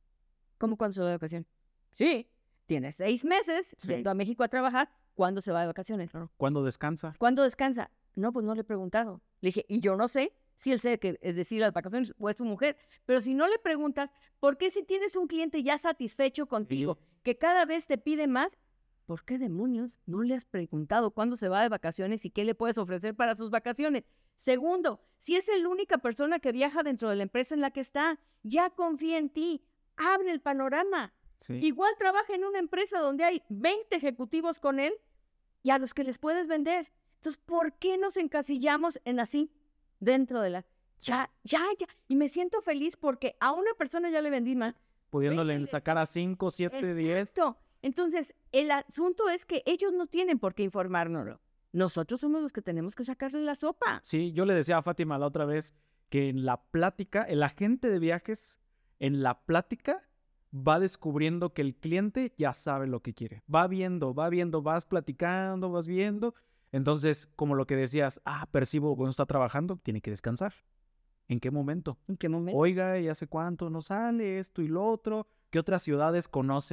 ¿Cómo cuándo se va de vacaciones? Sí, tiene seis meses Sí. yendo a México a trabajar. ¿Cuándo se va de vacaciones? ¿Cuándo descansa? ¿Cuándo descansa? No, pues no le he preguntado. Le dije, y yo no sé si él sé que es decir las vacaciones o es su mujer, pero si no le preguntas, ¿por qué si tienes un cliente ya satisfecho contigo, que cada vez te pide más, ¿por qué demonios no le has preguntado cuándo se va de vacaciones y qué le puedes ofrecer para sus vacaciones? Segundo, si es la única persona que viaja dentro de la empresa en la que está, ya confía en ti, abre el panorama. Sí. Igual trabaja en una empresa donde hay veinte ejecutivos con él y a los que les puedes vender. Entonces, ¿por qué nos encasillamos en así dentro de la... Ya, ya, ya. Y me siento feliz porque a una persona ya le vendí más. Pudiéndole Véndele. sacar a cinco, siete, diez. Exacto. Entonces, el asunto es que ellos no tienen por qué informárnoslo. Nosotros somos los que tenemos que sacarle la sopa. Sí, yo le decía a Fátima la otra vez que en la plática, el agente de viajes, en la plática, va descubriendo que el cliente ya sabe lo que quiere. Va viendo, va viendo, vas platicando, vas viendo. Entonces, como lo que decías, ah, percibo cuando está trabajando, tiene que descansar. ¿En qué momento? ¿En qué momento? Oiga, ¿y hace cuánto no sale esto y lo otro? ¿Qué otras ciudades conoce?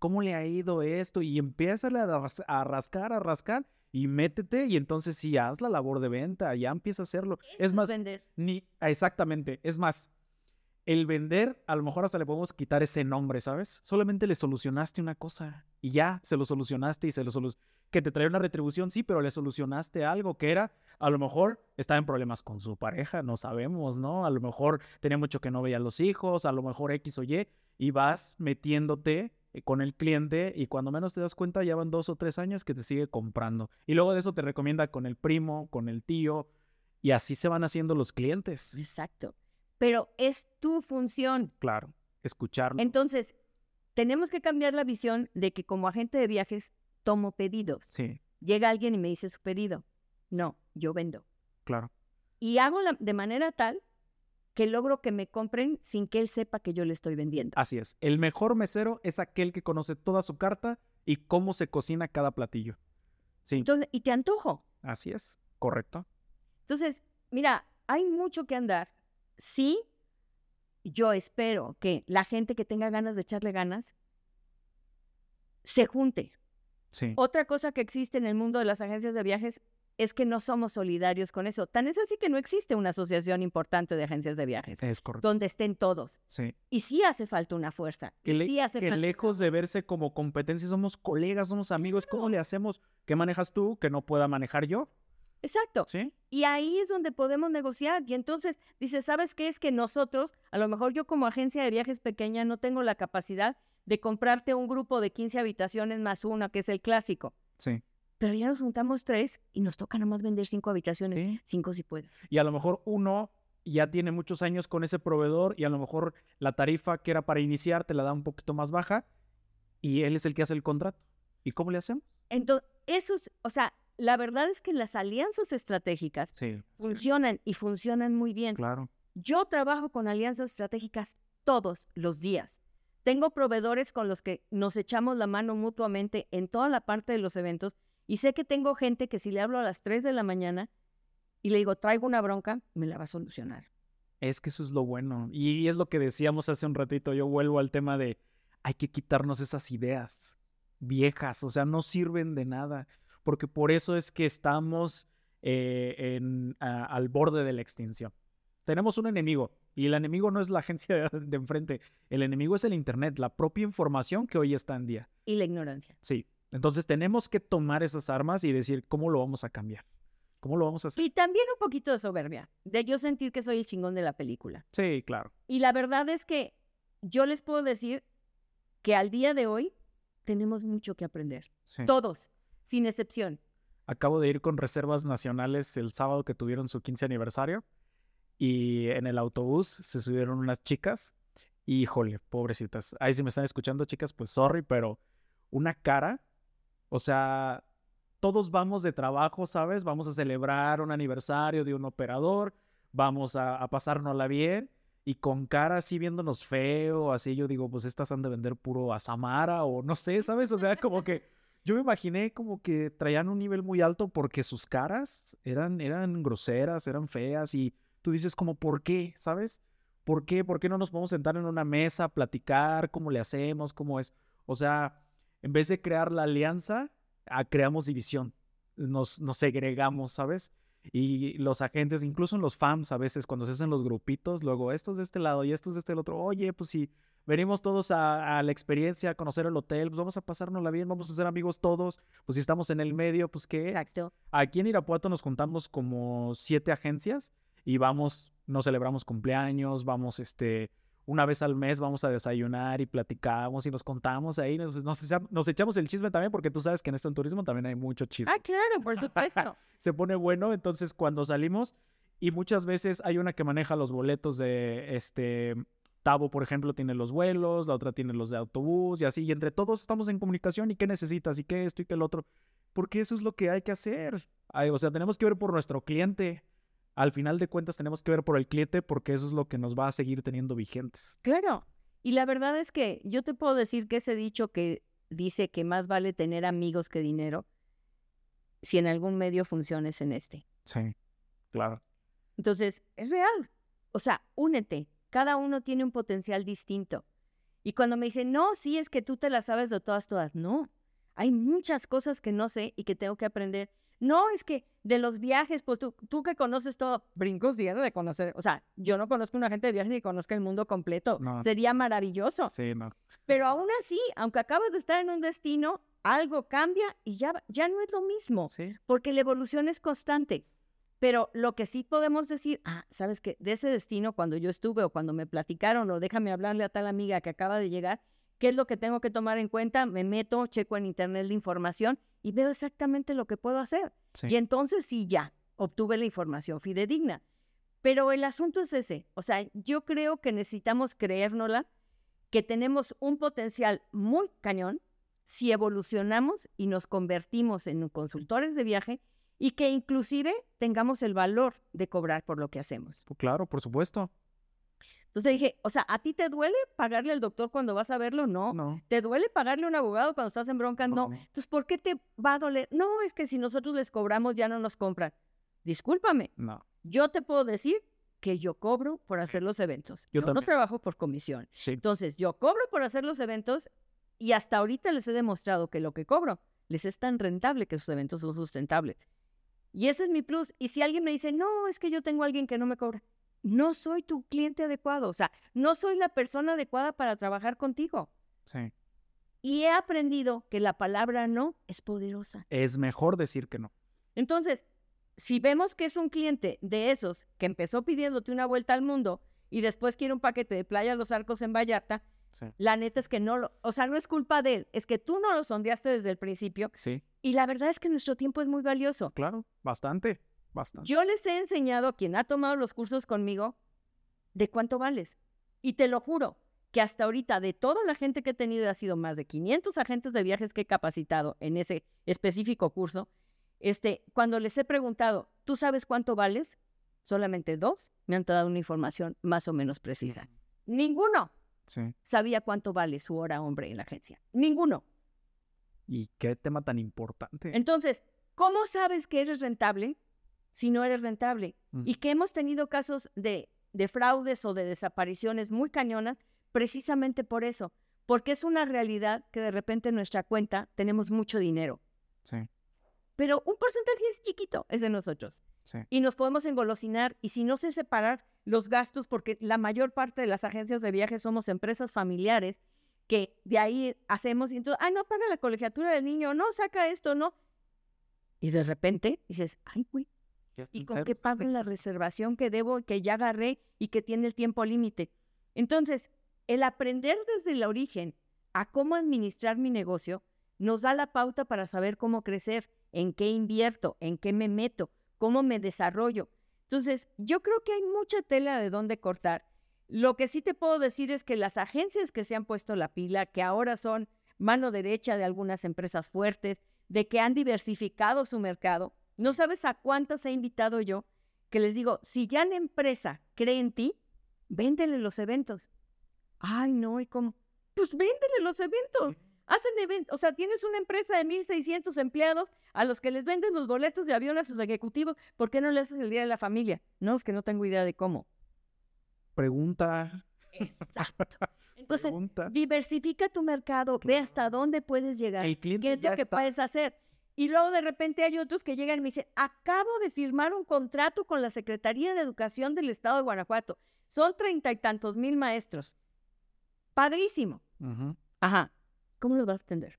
¿cómo le ha ido esto? Y empieza a, a rascar, a rascar y métete y entonces sí, haz la labor de venta, ya empieza a hacerlo. Eso Es más, es vender. Ni, exactamente, es más, el vender, a lo mejor hasta le podemos quitar ese nombre, ¿sabes? Solamente le solucionaste una cosa y ya, se lo solucionaste y se lo solucionaste. Que te trae una retribución, sí, pero le solucionaste algo que era, a lo mejor estaba en problemas con su pareja, no sabemos, ¿no? A lo mejor tenía mucho que no veía a los hijos, a lo mejor X o Y, y vas metiéndote con el cliente y cuando menos te das cuenta ya van dos o tres años que te sigue comprando. Y luego de eso te recomienda con el primo, con el tío, y así se van haciendo los clientes. Exacto. Pero es tu función. Claro, escucharlo. Entonces, tenemos que cambiar la visión de que como agente de viajes tomo pedidos. Sí, Llega alguien y me dice su pedido. No, yo vendo. claro. Y hago la, de manera tal que logro que me compren sin que él sepa que yo le estoy vendiendo. Así es. El mejor mesero es aquel que conoce toda su carta y cómo se cocina cada platillo. Sí, Entonces, y te antojo. así es. Correcto. Entonces, mira, hay mucho que andar. Sí, yo espero que la gente que tenga ganas de echarle ganas se junte. Sí. Otra cosa que existe en el mundo de las agencias de viajes es que no somos solidarios con eso. Tan es así que no existe una asociación importante de agencias de viajes Es correcto. donde estén todos. Sí. Y sí hace falta una fuerza. Que, y le- sí hace que falta... lejos de verse como competencia, somos colegas, somos amigos. ¿Cómo le hacemos? ¿Qué manejas tú que no pueda manejar yo? Exacto. Sí. Y ahí es donde podemos negociar. Y entonces dice, ¿sabes qué? Es que nosotros, a lo mejor yo como agencia de viajes pequeña no tengo la capacidad de comprarte un grupo de quince habitaciones más una, que es el clásico. Sí. Pero ya nos juntamos tres y nos toca nomás vender cinco habitaciones. Sí. Cinco si puedes. Y a lo mejor uno ya tiene muchos años con ese proveedor y a lo mejor la tarifa que era para iniciar te la da un poquito más baja y él es el que hace el contrato. ¿Y cómo le hacemos? Entonces, eso es, o sea, la verdad es que las alianzas estratégicas Sí. funcionan y funcionan muy bien. Claro. Yo trabajo con alianzas estratégicas todos los días. Tengo proveedores con los que nos echamos la mano mutuamente en toda la parte de los eventos y sé que tengo gente que si le hablo a las tres de la mañana y le digo, traigo una bronca, me la va a solucionar. Es que eso es lo bueno. Y es lo que decíamos hace un ratito. Yo vuelvo al tema de hay que quitarnos esas ideas viejas. O sea, no sirven de nada. Porque por eso es que estamos eh, en, a- al borde de la extinción. Tenemos un enemigo. Y el enemigo no es la agencia de, de enfrente. El enemigo es el Internet, la propia información que hoy está en día. Y la ignorancia. Sí. Entonces tenemos que tomar esas armas y decir cómo lo vamos a cambiar. ¿Cómo lo vamos a hacer? Y también un poquito de soberbia, de yo sentir que soy el chingón de la película. Sí, claro. Y la verdad es que yo les puedo decir que al día de hoy tenemos mucho que aprender. Sí. Todos, sin excepción. Acabo de ir con Reservas Nacionales el sábado que tuvieron su quince aniversario y en el autobús se subieron unas chicas y híjole, pobrecitas. Ahí si me están escuchando chicas, pues sorry, pero una cara, o sea, todos vamos de trabajo, ¿sabes? Vamos a celebrar un aniversario de un operador, vamos a, a pasárnosla bien y con cara así viéndonos feo, así yo digo, pues estas han de vender puro Azamara o no sé, ¿sabes? O sea, como que yo me imaginé como que traían un nivel muy alto porque sus caras eran, eran groseras, eran feas y tú dices como, ¿por qué? ¿Sabes? ¿Por qué? ¿Por qué no nos podemos sentar en una mesa, platicar cómo le hacemos, cómo es? O sea, en vez de crear la alianza, ah, creamos división, nos, nos segregamos, ¿sabes? Y los agentes, incluso en los fans a veces, cuando se hacen los grupitos, luego estos de este lado y estos de este otro, oye, pues si venimos todos a, a la experiencia, a conocer el hotel, pues vamos a pasárnosla bien, vamos a ser amigos todos, pues si estamos en el medio, pues ¿qué? Exacto. Aquí en Irapuato nos juntamos como siete agencias y vamos, nos celebramos cumpleaños, vamos este... Una vez al mes vamos a desayunar y platicamos y nos contamos ahí, nos, nos, echam- nos echamos el chisme también porque tú sabes que en esto en turismo también hay mucho chisme. Ah, claro, por supuesto. Se pone bueno, entonces cuando salimos y muchas veces hay una que maneja los boletos de este Tabo, por ejemplo, tiene los vuelos, la otra tiene los de autobús y así, y entre todos estamos en comunicación y qué necesitas y qué esto y qué el otro, porque eso es lo que hay que hacer. Ay, o sea, tenemos que ver por nuestro cliente. Al final de cuentas tenemos que ver por el cliente porque eso es lo que nos va a seguir teniendo vigentes. Claro. Y la verdad es que yo te puedo decir que ese dicho que dice que más vale tener amigos que dinero, si en algún medio funciona es en este. Sí, claro. Entonces, es real. O sea, únete. Cada uno tiene un potencial distinto. Y cuando me dicen, no, sí, es que tú te las sabes de todas, todas. No, hay muchas cosas que no sé y que tengo que aprender. No, es que de los viajes, pues tú, tú que conoces todo, brincos diarios de conocer. O sea, yo no conozco una gente de viajes y conozca el mundo completo. No. Sería maravilloso. Sí, no. Pero aún así, aunque acabas de estar en un destino, algo cambia y ya, ya no es lo mismo. Sí. Porque la evolución es constante. Pero lo que sí podemos decir, ah, ¿sabes qué? De ese destino, cuando yo estuve o cuando me platicaron o déjame hablarle a tal amiga que acaba de llegar, ¿qué es lo que tengo que tomar en cuenta? Me meto, checo en internet la información y veo exactamente lo que puedo hacer. Sí. Y entonces sí, ya, obtuve la información fidedigna. Pero el asunto es ese. O sea, yo creo que necesitamos creérnosla, que tenemos un potencial muy cañón si evolucionamos y nos convertimos en consultores de viaje y que inclusive tengamos el valor de cobrar por lo que hacemos. Claro, por supuesto. Entonces dije, o sea, ¿a ti te duele pagarle al doctor cuando vas a verlo? No. No. ¿Te duele pagarle a un abogado cuando estás en bronca? No. No. Entonces, ¿por qué te va a doler? No, es que si nosotros les cobramos ya no nos compran. Discúlpame. No. Yo te puedo decir que yo cobro por hacer los eventos. Yo Yo, no también. trabajo por comisión. Sí. Entonces, yo cobro por hacer los eventos y hasta ahorita les he demostrado que lo que cobro les es tan rentable que sus eventos son sustentables. Y ese es mi plus. Y si alguien me dice, no, es que yo tengo a alguien que no me cobra, no soy tu cliente adecuado. O sea, no soy la persona adecuada para trabajar contigo. Sí. Y he aprendido que la palabra no es poderosa. Es mejor decir que no. Entonces, si vemos que es un cliente de esos que empezó pidiéndote una vuelta al mundo y después quiere un paquete de Playa Los Arcos en Vallarta, Sí. la neta es que no lo... O sea, no es culpa de él, es que tú no lo sondeaste desde el principio. Sí. Y la verdad es que nuestro tiempo es muy valioso. Claro. Bastante. Bastante. Yo les he enseñado a quien ha tomado los cursos conmigo de cuánto vales. Y te lo juro que hasta ahorita de toda la gente que he tenido, ha sido más de quinientos agentes de viajes que he capacitado en ese específico curso, este, cuando les he preguntado, ¿tú sabes cuánto vales? Solamente dos me han dado una información más o menos precisa. Ninguno Sí. sabía cuánto vale su hora hombre en la agencia. Ninguno. Y qué tema tan importante. Entonces, ¿cómo sabes que eres rentable si no eres rentable? Mm. Y que hemos tenido casos de, de fraudes o de desapariciones muy cañonas precisamente por eso. Porque es una realidad que de repente en nuestra cuenta tenemos mucho dinero. Sí. Pero un porcentaje es chiquito, es de nosotros. Sí. Y nos podemos engolosinar y si no sé separar los gastos, porque la mayor parte de las agencias de viajes somos empresas familiares que de ahí hacemos y entonces, ay, no paga la colegiatura del niño, no saca esto, no. Y de repente dices, ay, güey, ¿y con qué pago la reservación que debo y que ya agarré y que tiene el tiempo límite? Entonces, el aprender desde el origen a cómo administrar mi negocio nos da la pauta para saber cómo crecer, en qué invierto, en qué me meto, cómo me desarrollo. Entonces, yo creo que hay mucha tela de dónde cortar. Lo que sí te puedo decir es que las agencias que se han puesto la pila, que ahora son mano derecha de algunas empresas fuertes, de que han diversificado su mercado, no sabes a cuántas he invitado yo, que les digo, si ya la empresa cree en ti, véndele los eventos. Ay, no, ¿y cómo? Pues véndele los eventos. Hacen eventos, o sea, tienes una empresa de mil seiscientos empleados a los que les venden los boletos de avión a sus ejecutivos. ¿Por qué no le haces el Día de la Familia? No, es que no tengo idea de cómo. Pregunta. Exacto. Entonces, Pregunta. diversifica tu mercado, ve hasta dónde puedes llegar, El cliente qué es ya lo que está. puedes hacer. Y luego de repente hay otros que llegan y me dicen, acabo de firmar un contrato con la Secretaría de Educación del Estado de Guanajuato. Son treinta y tantos mil maestros. Padrísimo. Ujú. Ajá. ¿Cómo los vas a atender?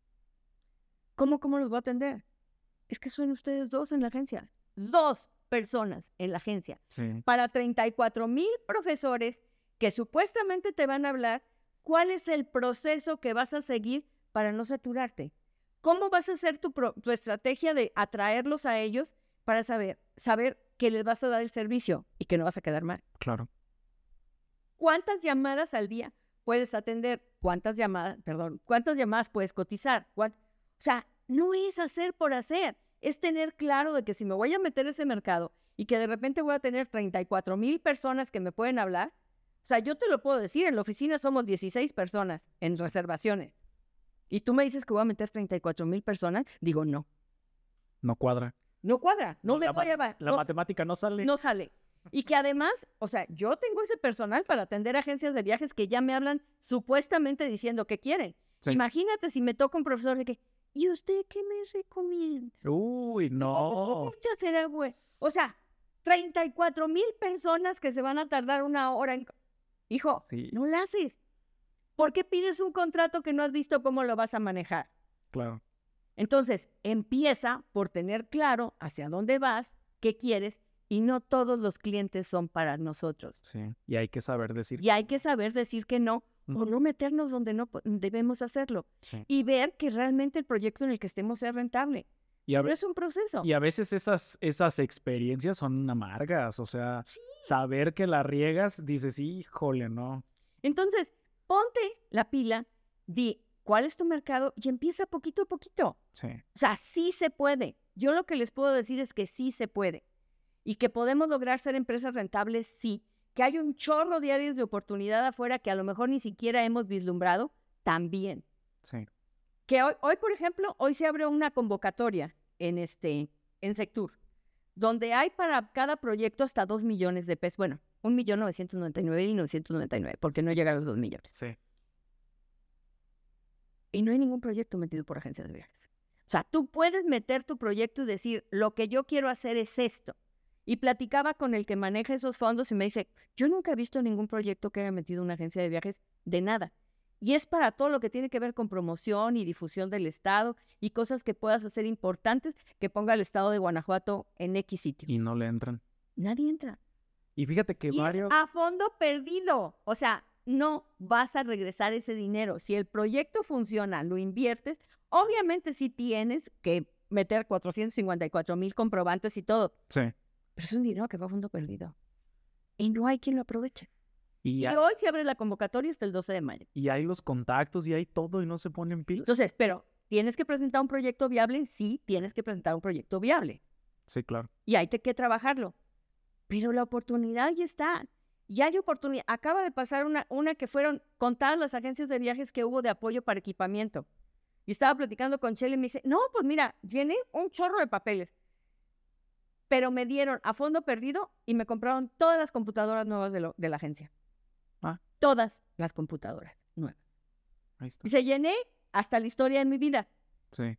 ¿Cómo, cómo los voy a atender? Es que son ustedes dos en la agencia. Dos personas en la agencia. Sí. Para treinta y cuatro mil profesores que supuestamente te van a hablar cuál es el proceso que vas a seguir para no saturarte. ¿Cómo vas a hacer tu, pro- tu estrategia de atraerlos a ellos para saber, saber que les vas a dar el servicio y que no vas a quedar mal? Claro. ¿Cuántas llamadas al día puedes atender? ¿Cuántas llamadas, perdón, cuántas llamadas puedes cotizar? ¿Cuánt- O sea, no es hacer por hacer, es tener claro de que si me voy a meter a ese mercado y que de repente voy a tener treinta y cuatro mil personas que me pueden hablar, o sea, yo te lo puedo decir, en la oficina somos dieciséis personas en reservaciones. Y tú me dices que voy a meter treinta y cuatro mil personas, digo no, No cuadra. no cuadra, no, me la, voy ma- a... va- la no, matemática no sale. no sale. Y que además, o sea, yo tengo ese personal para atender agencias de viajes que ya me hablan supuestamente diciendo que quieren. Sí. Imagínate si me toca un profesor de que, ¿y usted qué me recomienda? Uy, no. Ya será bueno. O sea, treinta y cuatro mil personas que se van a tardar una hora en... Hijo, Sí. no la haces. ¿Por qué pides un contrato que no has visto cómo lo vas a manejar? Claro. Entonces, empieza por tener claro hacia dónde vas, qué quieres, y no todos los clientes son para nosotros. Sí. Y hay que saber decir. Y hay que saber decir que no, Ujú. o no meternos donde no po- debemos hacerlo. Sí. Y ver que realmente el proyecto en el que estemos sea rentable. Y a, Pero ve- es un proceso. y a veces esas, esas experiencias son amargas. O sea, Sí. saber que la riegas, dices, híjole, no. Entonces, ponte la pila, di cuál es tu mercado y empieza poquito a poquito. Sí. O sea, sí se puede. Yo lo que les puedo decir es que sí se puede. Y que podemos lograr ser empresas rentables, sí. Que hay un chorro de áreas de oportunidad afuera que a lo mejor ni siquiera hemos vislumbrado, también. Sí. Que hoy, hoy, por ejemplo, hoy se abre una convocatoria en, este, en Sectur, donde hay para cada proyecto hasta dos millones de pesos. Bueno, un millón novecientos noventa y nueve y novecientos noventa y nueve, porque no llega a los dos millones. Sí. Y no hay ningún proyecto metido por agencias de viajes. O sea, tú puedes meter tu proyecto y decir, lo que yo quiero hacer es esto. Y platicaba con el que maneja esos fondos y me dice, yo nunca he visto ningún proyecto que haya metido una agencia de viajes de nada. Y es para todo lo que tiene que ver con promoción y difusión del Estado y cosas que puedas hacer importantes que ponga el Estado de Guanajuato en X sitio. Y no le entran. Nadie entra. Y fíjate que Y varios... es a fondo perdido. O sea, no vas a regresar ese dinero. Si el proyecto funciona, lo inviertes, obviamente sí tienes que meter cuatrocientos cincuenta y cuatro mil comprobantes y todo, Sí. pero es un dinero que va a fondo perdido. Y no hay quien lo aproveche. Y, Y hay, hoy se abre la convocatoria hasta el doce de mayo. y hay los contactos y hay todo y no se ponen pilas. Entonces, pero, ¿tienes que presentar un proyecto viable? Sí, tienes que presentar un proyecto viable. Sí, claro. Y hay que trabajarlo. Pero la oportunidad ya está. Ya hay oportunidad. Acaba de pasar una, una que fueron contadas las agencias de viajes que hubo de apoyo para equipamiento. Y estaba platicando con Chele y me dice, no, pues mira, llené un chorro de papeles. Pero me dieron a fondo perdido y me compraron todas las computadoras nuevas de, lo, de la agencia. Ah. Todas las computadoras nuevas. Ahí está. Y se llené hasta la historia de mi vida. Sí.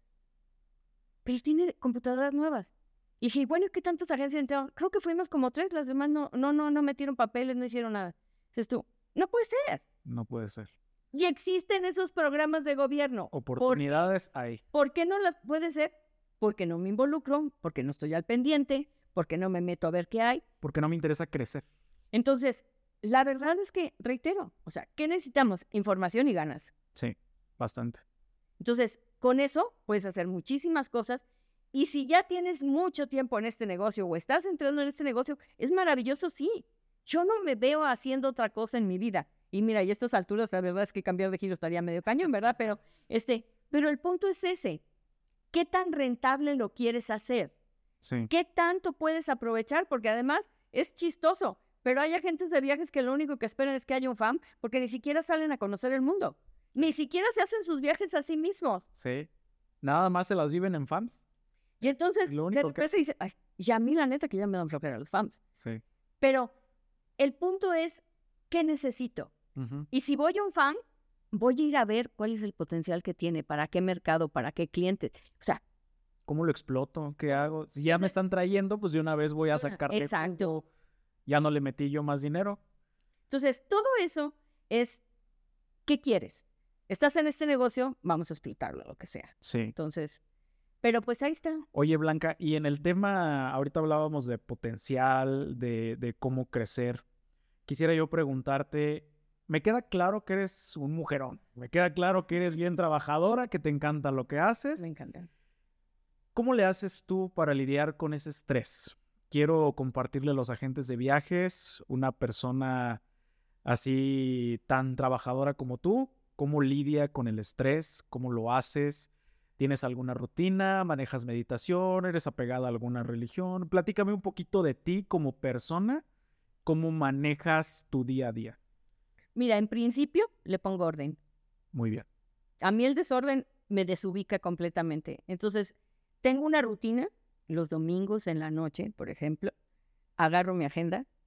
Pero tiene computadoras nuevas. Y dije, bueno, ¿y qué tantas agencias entraron? Creo que fuimos como tres, las demás no, no, no, no metieron papeles, no hicieron nada. Dices tú, no puede ser. No puede ser. Y existen esos programas de gobierno. Oportunidades hay. ¿Por qué no las puede ser? Porque no me involucro, porque no estoy al pendiente, porque no me meto a ver qué hay. Porque no me interesa crecer. Entonces, la verdad es que, reitero, o sea, ¿qué necesitamos? Información y ganas. Sí, bastante. Entonces, con eso puedes hacer muchísimas cosas. Y si ya tienes mucho tiempo en este negocio o estás entrando en este negocio, es maravilloso, sí. Yo no me veo haciendo otra cosa en mi vida. Y mira, y a estas alturas la verdad es que cambiar de giro estaría medio cañón, ¿verdad? Pero, este, pero el punto es ese. ¿Qué tan rentable lo quieres hacer? Sí. ¿Qué tanto puedes aprovechar? Porque además es chistoso, pero hay agentes de viajes que lo único que esperan es que haya un F A M porque ni siquiera salen a conocer el mundo. Ni siquiera se hacen sus viajes a sí mismos. Sí. Nada más se las viven en F A Ms. Y entonces, Lo de único que repente dice, ay, ya a mí la neta que ya me dan flojera los F A Ms. Sí. Pero el punto es, ¿qué necesito? Ujú. Y si voy a un F A M, voy a ir a ver cuál es el potencial que tiene, para qué mercado, para qué clientes. O sea, ¿Cómo lo exploto? ¿Qué hago? Si ya me están trayendo, pues de una vez voy a sacar. exacto. Ya no le metí yo más dinero. Entonces, todo eso es, ¿qué quieres? ¿Estás en este negocio? Vamos a explotarlo, lo que sea. Sí. Entonces, pero pues ahí está. Oye, Blanca, y en el tema, ahorita hablábamos de potencial, de, de cómo crecer. Quisiera yo preguntarte, me queda claro que eres un mujerón, me queda claro que eres bien trabajadora, que te encanta lo que haces. Me encanta. ¿Cómo le haces tú para lidiar con ese estrés? Quiero compartirle a los agentes de viajes, una persona así tan trabajadora como tú, ¿cómo lidia con el estrés? ¿Cómo lo haces? ¿Tienes alguna rutina? ¿Manejas meditación? ¿Eres apegada a alguna religión? Platícame un poquito de ti como persona, ¿cómo manejas tu día a día? Mira, en principio le pongo orden. Muy bien. A mí el desorden me desubica completamente. Entonces, tengo una rutina, los domingos en la noche, por ejemplo, agarro mi agenda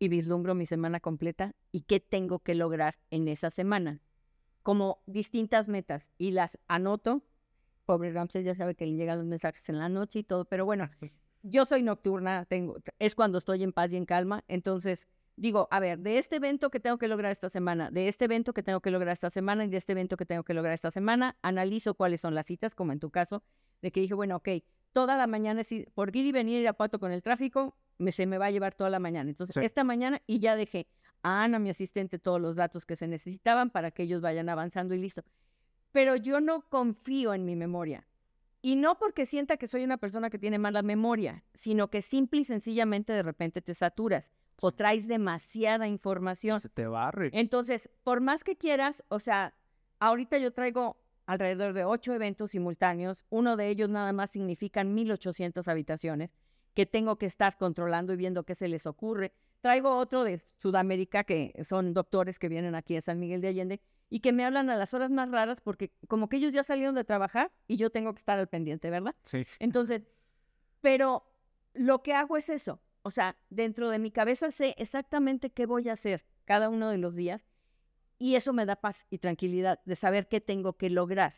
y vislumbro mi semana completa y qué tengo que lograr en esa semana. Como distintas metas y las anoto. Pobre Ramses ya sabe que le llegan los mensajes en la noche y todo, pero bueno, yo soy nocturna, tengo, es cuando estoy en paz y en calma, entonces digo, a ver, de este evento que tengo que lograr esta semana, de este evento que tengo que lograr esta semana y de este evento que tengo que lograr esta semana, analizo cuáles son las citas, como en tu caso, de que dije, bueno, ok, toda la mañana, por ir y venir a Irapuato con el tráfico, me, se me va a llevar toda la mañana. Entonces, sí. Esta mañana, y ya dejé a Ana, mi asistente, todos los datos que se necesitaban para que ellos vayan avanzando y listo. Pero yo no confío en mi memoria. Y no porque sienta que soy una persona que tiene mala memoria, sino que simple y sencillamente de repente te saturas o traes demasiada información. Se te barre. Entonces, por más que quieras, o sea, ahorita yo traigo alrededor de ocho eventos simultáneos. Uno de ellos nada más significan mil ochocientas habitaciones que tengo que estar controlando y viendo qué se les ocurre. Traigo otro de Sudamérica, que son doctores que vienen aquí a San Miguel de Allende, y que me hablan a las horas más raras porque como que ellos ya salieron de trabajar y yo tengo que estar al pendiente, ¿verdad? Sí. Entonces, pero lo que hago es eso. O sea, dentro de mi cabeza sé exactamente qué voy a hacer cada uno de los días y eso me da paz y tranquilidad de saber qué tengo que lograr.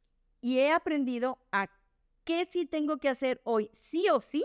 Y he aprendido a qué sí tengo que hacer hoy, sí o sí,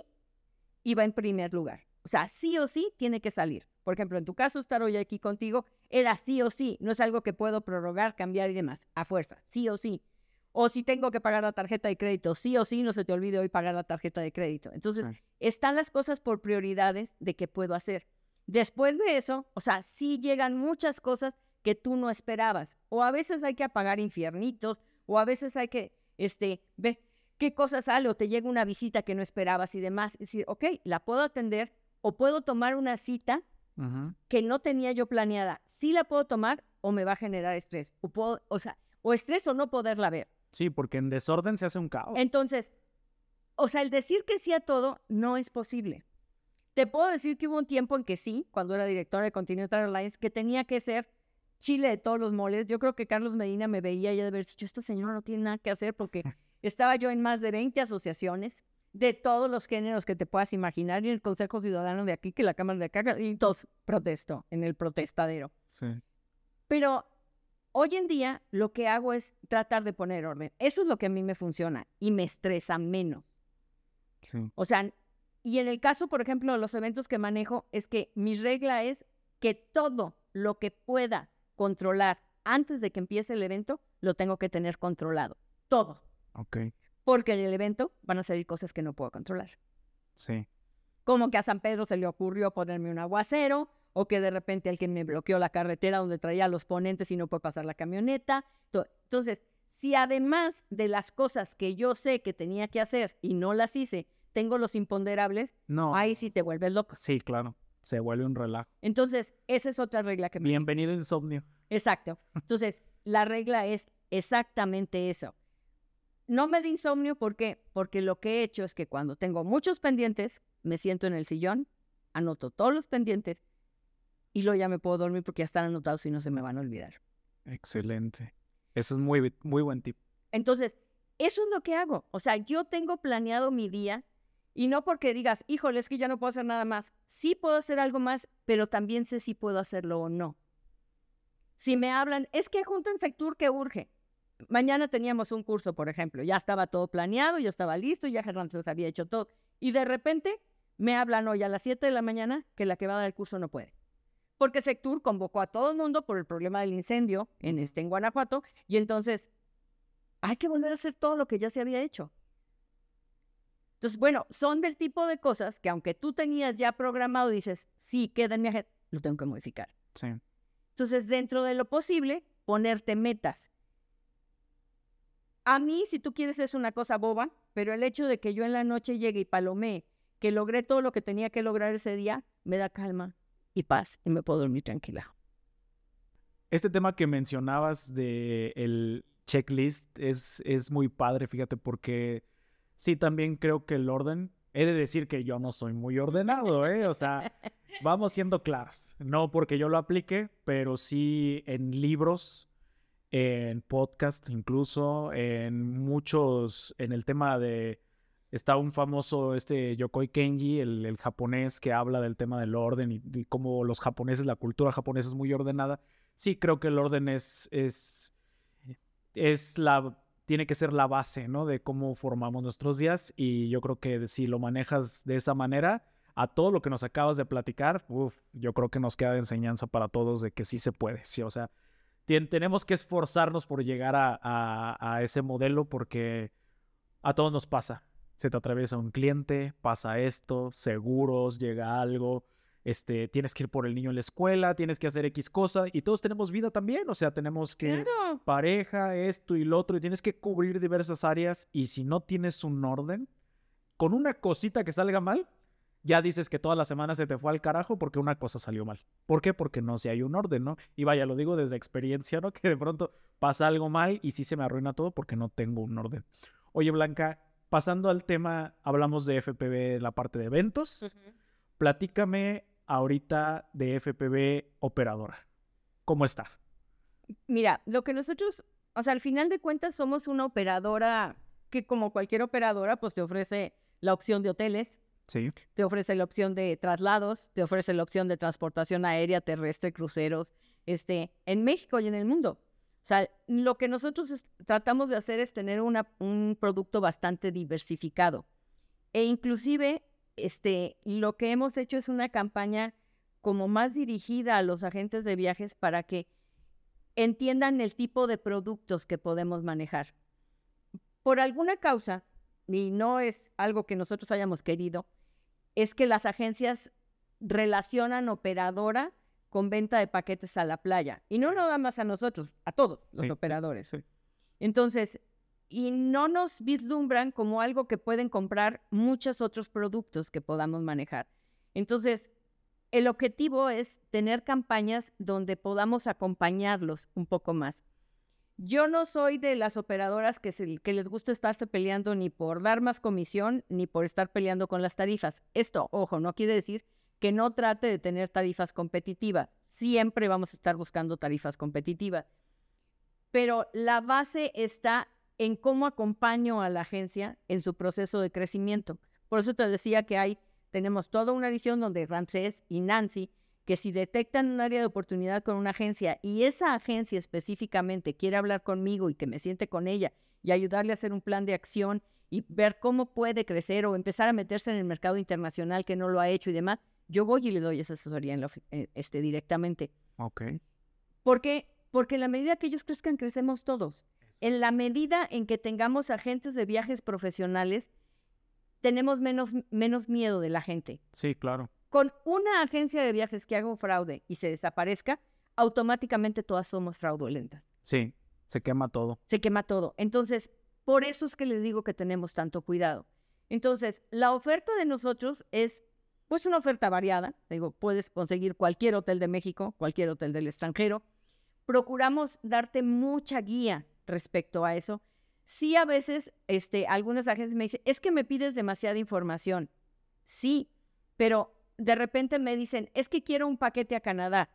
y va en primer lugar. O sea, sí o sí tiene que salir. Por ejemplo, en tu caso, estar hoy aquí contigo era sí o sí. No es algo que puedo prorrogar, cambiar y demás. A fuerza, sí o sí. O si tengo que pagar la tarjeta de crédito, sí o sí, no se te olvide hoy pagar la tarjeta de crédito. Entonces, sí. Están las cosas por prioridades de qué puedo hacer. Después de eso, o sea, sí llegan muchas cosas que tú no esperabas. O a veces hay que apagar infiernitos, o a veces hay que, este, ver qué cosas sale, o te llega una visita que no esperabas y demás. Es decir, ok, la puedo atender, o puedo tomar una cita uh-huh. que no tenía yo planeada. Sí la puedo tomar, o me va a generar estrés. O, puedo, o sea, o estrés o no poderla ver. Sí, porque en desorden se hace un caos. Entonces, o sea, el decir que sí a todo no es posible. Te puedo decir que hubo un tiempo en que sí, cuando era directora de Continental Airlines, que tenía que ser chile de todos los moles. Yo creo que Carlos Medina me veía y de haber dicho, esta señora no tiene nada que hacer porque estaba yo en más de veinte asociaciones de todos los géneros que te puedas imaginar y en el Consejo Ciudadano de aquí, que la Cámara de acá, y todos protesto en el protestadero. Sí. Pero hoy en día lo que hago es tratar de poner orden. Eso es lo que a mí me funciona y me estresa menos. Sí. O sea, y en el caso, por ejemplo, de los eventos que manejo, es que mi regla es que todo lo que pueda controlar antes de que empiece el evento, lo tengo que tener controlado. Todo. Ok. Porque en el evento van a salir cosas que no puedo controlar. Sí. Como que a San Pedro se le ocurrió ponerme un aguacero, o que de repente alguien me bloqueó la carretera donde traía a los ponentes y no puede pasar la camioneta. Entonces, si además de las cosas que yo sé que tenía que hacer y no las hice, tengo los imponderables, no. Ahí sí te vuelves loco. Sí, claro. Se vuelve un relajo. Entonces, esa es otra regla que me... Bienvenido insomnio. Exacto. Entonces, la regla es exactamente eso. No me da insomnio, ¿por qué? Porque lo que he hecho es que cuando tengo muchos pendientes, me siento en el sillón, anoto todos los pendientes y luego ya me puedo dormir porque ya están anotados y no se me van a olvidar. Excelente. Eso es muy, muy buen tip. Entonces, eso es lo que hago. O sea, yo tengo planeado mi día y no porque digas, híjole, es que ya no puedo hacer nada más. Sí puedo hacer algo más, pero también sé si puedo hacerlo o no. Si me hablan, es que junto en Sectur que urge. Mañana teníamos un curso, por ejemplo. Ya estaba todo planeado, ya estaba listo, ya Gerardo había hecho todo. Y de repente me hablan hoy a las siete de la mañana que la que va a dar el curso no puede. Porque Sectur convocó a todo el mundo por el problema del incendio en, este, en Guanajuato, y entonces hay que volver a hacer todo lo que ya se había hecho. Entonces, bueno, son del tipo de cosas que aunque tú tenías ya programado, dices, sí, queda en mi agenda, lo tengo que modificar. Sí. Entonces, dentro de lo posible, ponerte metas. A mí, si tú quieres, es una cosa boba, pero el hecho de que yo en la noche llegue y palomee, que logré todo lo que tenía que lograr ese día, me da calma y paz y me puedo dormir tranquila. Este tema que mencionabas de el checklist es, es muy padre, fíjate, porque sí, también creo que el orden, he de decir que yo no soy muy ordenado, ¿eh? O sea, vamos siendo claros, no porque yo lo aplique, pero sí en libros, en podcast incluso, en muchos, en el tema de Está un famoso, este Yokoi Kenji, el, el japonés que habla del tema del orden y, y cómo los japoneses, la cultura japonesa es muy ordenada. Sí, creo que el orden es, es, es la, tiene que ser la base, ¿no? De cómo formamos nuestros días, y yo creo que si lo manejas de esa manera, a todo lo que nos acabas de platicar, uf, yo creo que nos queda de enseñanza para todos de que sí se puede, sí, o sea, ten, tenemos que esforzarnos por llegar a, a, a ese modelo, porque a todos nos pasa. Se te atraviesa un cliente, pasa esto, seguros, llega algo, este, tienes que ir por el niño en la escuela, tienes que hacer X cosa, y todos tenemos vida también, o sea, tenemos que Claro. pareja, esto y lo otro, y tienes que cubrir diversas áreas, y si no tienes un orden, con una cosita que salga mal, ya dices que toda la semana se te fue al carajo porque una cosa salió mal. ¿Por qué? Porque no se hay un orden, ¿no? Y vaya, lo digo desde experiencia, ¿no? Que de pronto pasa algo mal y sí se me arruina todo porque no tengo un orden. Oye, Blanca, pasando al tema, hablamos de F P V en la parte de eventos. Uh-huh. Platícame ahorita de F P V operadora. ¿Cómo está? Mira, lo que nosotros, o sea, al final de cuentas somos una operadora que, como cualquier operadora, pues te ofrece la opción de hoteles. Sí. Te ofrece la opción de traslados, te ofrece la opción de transportación aérea, terrestre, cruceros, este, en México y en el mundo. O sea, lo que nosotros es, tratamos de hacer es tener una, un producto bastante diversificado. E inclusive, este, lo que hemos hecho es una campaña como más dirigida a los agentes de viajes para que entiendan el tipo de productos que podemos manejar. Por alguna causa, y no es algo que nosotros hayamos querido, es que las agencias relacionan operadora con venta de paquetes a la playa. Y no nada más a nosotros, a todos los sí, operadores. Sí, sí. Entonces, y no nos vislumbran como algo que pueden comprar muchos otros productos que podamos manejar. Entonces, el objetivo es tener campañas donde podamos acompañarlos un poco más. Yo no soy de las operadoras que, se, que les gusta estarse peleando ni por dar más comisión, ni por estar peleando con las tarifas. Esto, ojo, no quiere decir que no trate de tener tarifas competitivas. Siempre vamos a estar buscando tarifas competitivas. Pero la base está en cómo acompaño a la agencia en su proceso de crecimiento. Por eso te decía que hay, tenemos toda una edición donde Ramsés y Nancy, que si detectan un área de oportunidad con una agencia y esa agencia específicamente quiere hablar conmigo y que me siente con ella y ayudarle a hacer un plan de acción y ver cómo puede crecer o empezar a meterse en el mercado internacional que no lo ha hecho y demás, yo voy y le doy esa asesoría en la, este, directamente. Ok. ¿Por qué? Porque en la medida que ellos crezcan, crecemos todos. En la medida en que tengamos agentes de viajes profesionales, tenemos menos, menos miedo de la gente. Sí, claro. Con una agencia de viajes que haga un fraude y se desaparezca, automáticamente todas somos fraudulentas. Sí, se quema todo. Se quema todo. Entonces, por eso es que les digo que tenemos tanto cuidado. Entonces, la oferta de nosotros es, pues, una oferta variada. Digo, puedes conseguir cualquier hotel de México, cualquier hotel del extranjero. Procuramos darte mucha guía respecto a eso. Sí, a veces, este, algunas agencias me dicen, es que me pides demasiada información. Sí, pero de repente me dicen, es que quiero un paquete a Canadá.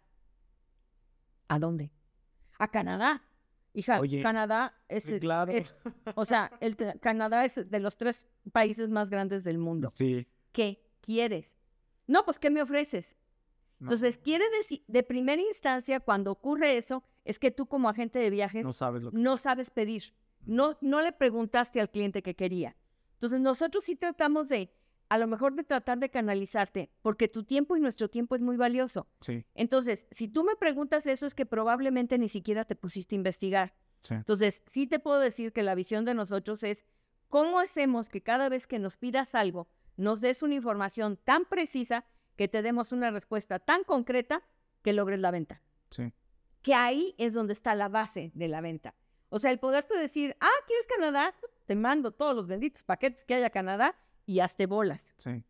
¿A dónde? A Canadá. Hija, Oye, Canadá es, sí, claro. es, o sea, el, Canadá es de los tres países más grandes del mundo. Sí. ¿Qué quieres? No, pues, ¿qué me ofreces? No. Entonces, quiere decir, de primera instancia, cuando ocurre eso, es que tú como agente de viajes no sabes, lo que no sabes pedir. No, no le preguntaste al cliente qué quería. Entonces, nosotros sí tratamos de, a lo mejor de tratar de canalizarte, porque tu tiempo y nuestro tiempo es muy valioso. Sí. Entonces, si tú me preguntas eso, es que probablemente ni siquiera te pusiste a investigar. Sí. Entonces, sí te puedo decir que la visión de nosotros es, ¿cómo hacemos que cada vez que nos pidas algo, nos des una información tan precisa que te demos una respuesta tan concreta que logres la venta? Sí. Que ahí es donde está la base de la venta. O sea, el poderte decir, ah, ¿quieres Canadá? Te mando todos los benditos paquetes que haya a Canadá y hazte bolas. Sí.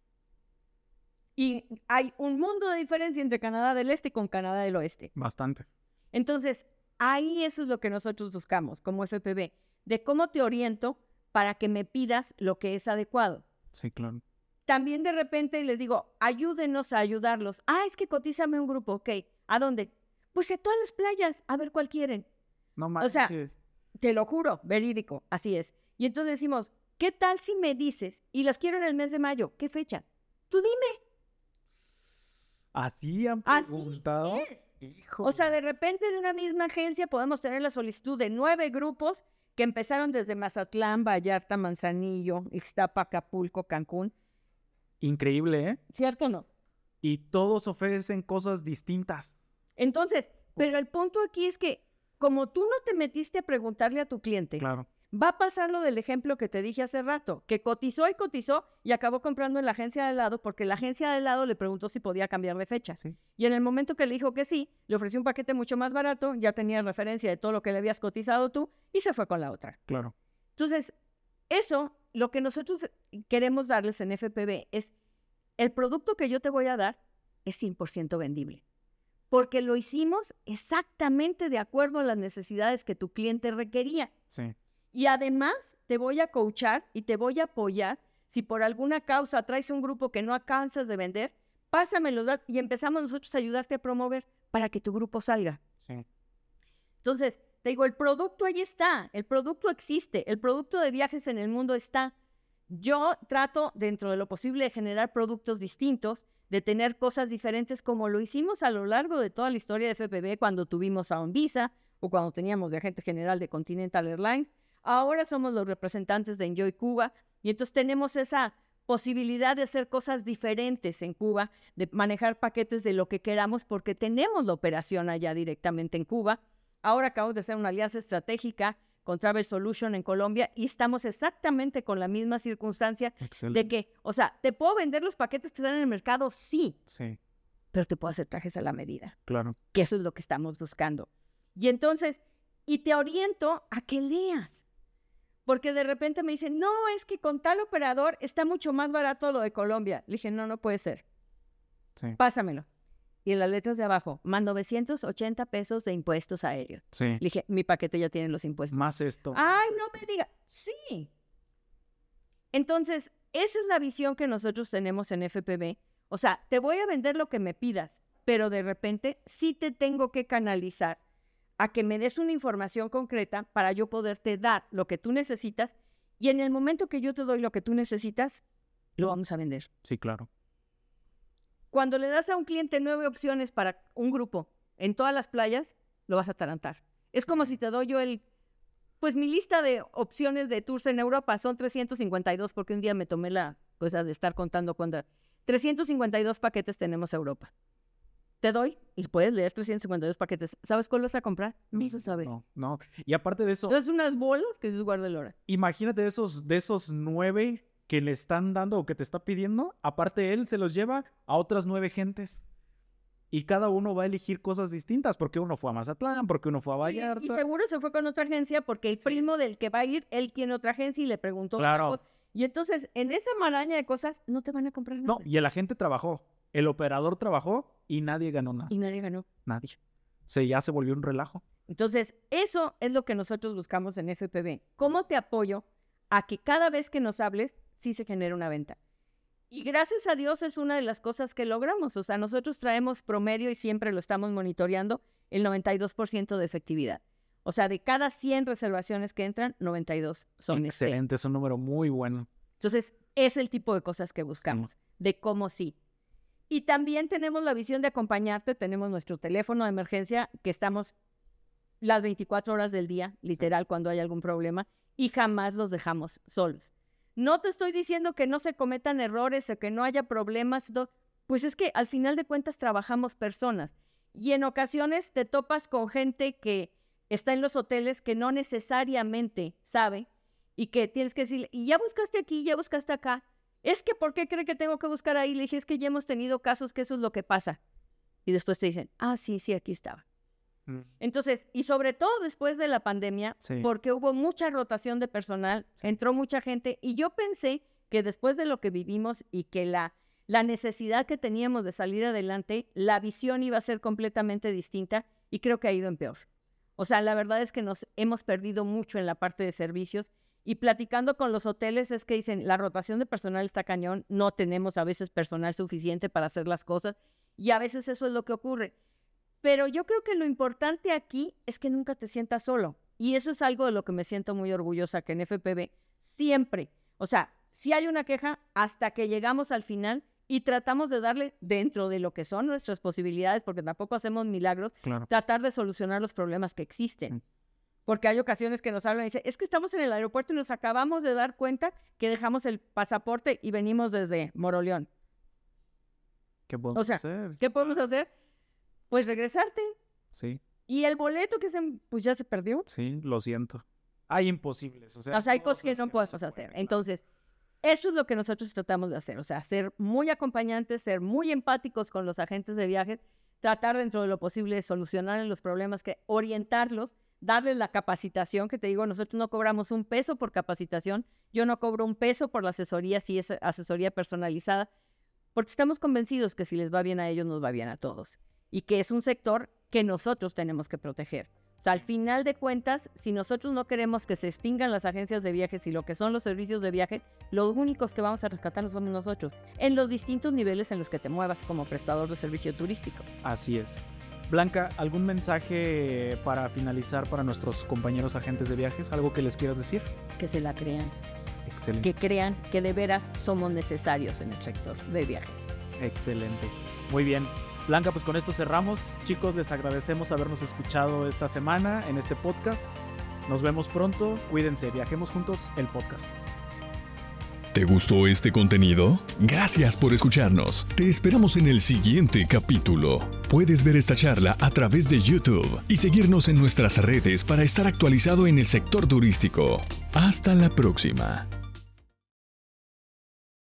Y hay un mundo de diferencia entre Canadá del Este con Canadá del Oeste. Bastante. Entonces, ahí eso es lo que nosotros buscamos como F P V, de cómo te oriento para que me pidas lo que es adecuado. Sí, claro. También de repente les digo, ayúdenos a ayudarlos. Ah, es que cotízame un grupo, ok. ¿A dónde? Pues a todas las playas, a ver cuál quieren. No manches. O sea, te lo juro, verídico, así es. Y entonces decimos, ¿qué tal si me dices, y las quiero en el mes de mayo, qué fecha? Tú dime. ¿Así han Así preguntado? es. Hijo. O sea, de repente de una misma agencia podemos tener la solicitud de nueve grupos que empezaron desde Mazatlán, Vallarta, Manzanillo, Ixtapa, Acapulco, Cancún. Increíble, ¿eh? ¿Cierto o no? Y todos ofrecen cosas distintas. Entonces, Pues- pero el punto aquí es que como tú no te metiste a preguntarle a tu cliente, Claro. va a pasar lo del ejemplo que te dije hace rato, que cotizó y cotizó y acabó comprando en la agencia de al lado porque la agencia de al lado le preguntó si podía cambiar de fecha. Sí. Y en el momento que le dijo que sí, le ofreció un paquete mucho más barato, ya tenía referencia de todo lo que le habías cotizado tú y se fue con la otra. Claro. Entonces, eso, lo que nosotros queremos darles en F P V es, el producto que yo te voy a dar es cien por ciento vendible, porque lo hicimos exactamente de acuerdo a las necesidades que tu cliente requería. Sí. Y además te voy a coachar y te voy a apoyar. Si por alguna causa traes un grupo que no alcanzas de vender, pásame los datos y empezamos nosotros a ayudarte a promover para que tu grupo salga. Sí. Entonces, te digo, el producto ahí está, el producto existe, el producto de viajes en el mundo está. Yo trato, dentro de lo posible, de generar productos distintos, de tener cosas diferentes, como lo hicimos a lo largo de toda la historia de F P V, cuando tuvimos a Onvisa o cuando teníamos de agente general de Continental Airlines. Ahora somos los representantes de Enjoy Cuba y entonces tenemos esa posibilidad de hacer cosas diferentes en Cuba, de manejar paquetes de lo que queramos porque tenemos la operación allá directamente en Cuba. Ahora acabamos de hacer una alianza estratégica con Travel Solution en Colombia y estamos exactamente con la misma circunstancia Excelente. de que, o sea, ¿te puedo vender los paquetes que están en el mercado? Sí, Sí, pero te puedo hacer trajes a la medida, claro. que eso es lo que estamos buscando. Y entonces, y te oriento a que leas. Porque de repente me dicen, no, es que con tal operador está mucho más barato lo de Colombia. Le dije, no, no puede ser. Sí. Pásamelo. Y en las letras de abajo, más novecientos ochenta pesos de impuestos aéreos. Sí. Le dije, mi paquete ya tiene los impuestos. Más esto. Ay, no me diga. Sí. Entonces, esa es la visión que nosotros tenemos en F P V. O sea, te voy a vender lo que me pidas, pero de repente sí te tengo que canalizar a que me des una información concreta para yo poderte dar lo que tú necesitas y en el momento que yo te doy lo que tú necesitas, lo vamos a vender. Sí, claro. Cuando le das a un cliente nueve opciones para un grupo en todas las playas, lo vas a atarantar. Es como si te doy yo el, pues mi lista de opciones de tours en Europa son trescientos cincuenta y dos, porque un día me tomé la cosa de estar contando cuando trescientos cincuenta y dos paquetes tenemos a Europa. Te doy y puedes leer trescientos cincuenta y dos paquetes. ¿Sabes cuál vas a comprar? No se sabe. No, no. Y aparte de eso, Es unas bolas que Dios guarde el hora. imagínate de esos, de esos nueve que le están dando o que te está pidiendo, aparte él se los lleva a otras nueve gentes. Y cada uno va a elegir cosas distintas, porque uno fue a Mazatlán, porque uno fue a Vallarta. Y, y seguro se fue con otra agencia porque el Sí. primo del que va a ir, él tiene otra agencia y le preguntó. Claro. Y entonces, en esa maraña de cosas, no te van a comprar nada. No, y el agente trabajó, el operador trabajó y nadie ganó nada. Y nadie ganó. Nadie. Se, ya se volvió un relajo. Entonces, eso es lo que nosotros buscamos en F P V. ¿Cómo te apoyo a que cada vez que nos hables, sí se genere una venta? Y gracias a Dios es una de las cosas que logramos. O sea, nosotros traemos promedio y siempre lo estamos monitoreando, el noventa y dos por ciento de efectividad. O sea, de cada cien reservaciones que entran, noventa y dos son este. Excelente, es un número muy bueno. Entonces, es el tipo de cosas que buscamos, de cómo sí. Y también tenemos la visión de acompañarte, tenemos nuestro teléfono de emergencia, que estamos las veinticuatro horas del día, literal, cuando hay algún problema, y jamás los dejamos solos. No te estoy diciendo que no se cometan errores o que no haya problemas, no, pues es que al final de cuentas trabajamos personas y en ocasiones te topas con gente que está en los hoteles que no necesariamente sabe y que tienes que decirle, y ya buscaste aquí, ya buscaste acá. Es que, ¿por qué cree que tengo que buscar ahí? Le dije, es que ya hemos tenido casos que eso es lo que pasa. Y después te dicen, ah, sí, sí, aquí estaba. Mm. Entonces, y sobre todo después de la pandemia, Sí. porque hubo mucha rotación de personal, entró mucha gente, y yo pensé que después de lo que vivimos y que la, la necesidad que teníamos de salir adelante, la visión iba a ser completamente distinta, y creo que ha ido en peor. O sea, la verdad es que nos hemos perdido mucho en la parte de servicios, y platicando con los hoteles es que dicen, la rotación de personal está cañón, no tenemos a veces personal suficiente para hacer las cosas, y a veces eso es lo que ocurre. Pero yo creo que lo importante aquí es que nunca te sientas solo. Y eso es algo de lo que me siento muy orgullosa, que en F P V siempre, O sea, si hay una queja hasta que llegamos al final y tratamos de darle, dentro de lo que son nuestras posibilidades, porque tampoco hacemos milagros, Claro. tratar de solucionar los problemas que existen. Porque hay ocasiones que nos hablan y dicen, es que estamos en el aeropuerto y nos acabamos de dar cuenta que dejamos el pasaporte y venimos desde Moroleón. ¿Qué podemos O sea, hacer? ¿qué podemos hacer? Pues regresarte. Sí, Y el boleto que se, pues ya se perdió. sí, lo siento. Hay imposibles. O sea, O sea, hay cosas que cosas no podemos se hacer. pueden, Entonces, eso es lo que nosotros tratamos de hacer. O sea, ser muy acompañantes, ser muy empáticos con los agentes de viaje, tratar dentro de lo posible de solucionar los problemas, que orientarlos, darles la capacitación, que te digo, nosotros no cobramos un peso por capacitación, yo no cobro un peso por la asesoría, si es asesoría personalizada, porque estamos convencidos que si les va bien a ellos, nos va bien a todos. Y que es un sector que nosotros tenemos que proteger. O sea, al final de cuentas, si nosotros no queremos que se extingan las agencias de viajes y lo que son los servicios de viaje, los únicos que vamos a rescatar somos nosotros, en los distintos niveles en los que te muevas como prestador de servicio turístico. Así es. Blanca, ¿algún mensaje para finalizar para nuestros compañeros agentes de viajes? ¿Algo que les quieras decir? Que se la crean, Excelente. que crean que de veras somos necesarios en el sector de viajes. Excelente. Muy bien. Blanca, pues con esto cerramos. Chicos, les agradecemos habernos escuchado esta semana en este podcast. Nos vemos pronto. Cuídense. Viajemos juntos, el podcast. ¿Te gustó este contenido? Gracias por escucharnos. Te esperamos en el siguiente capítulo. Puedes ver esta charla a través de YouTube y seguirnos en nuestras redes para estar actualizado en el sector turístico. Hasta la próxima.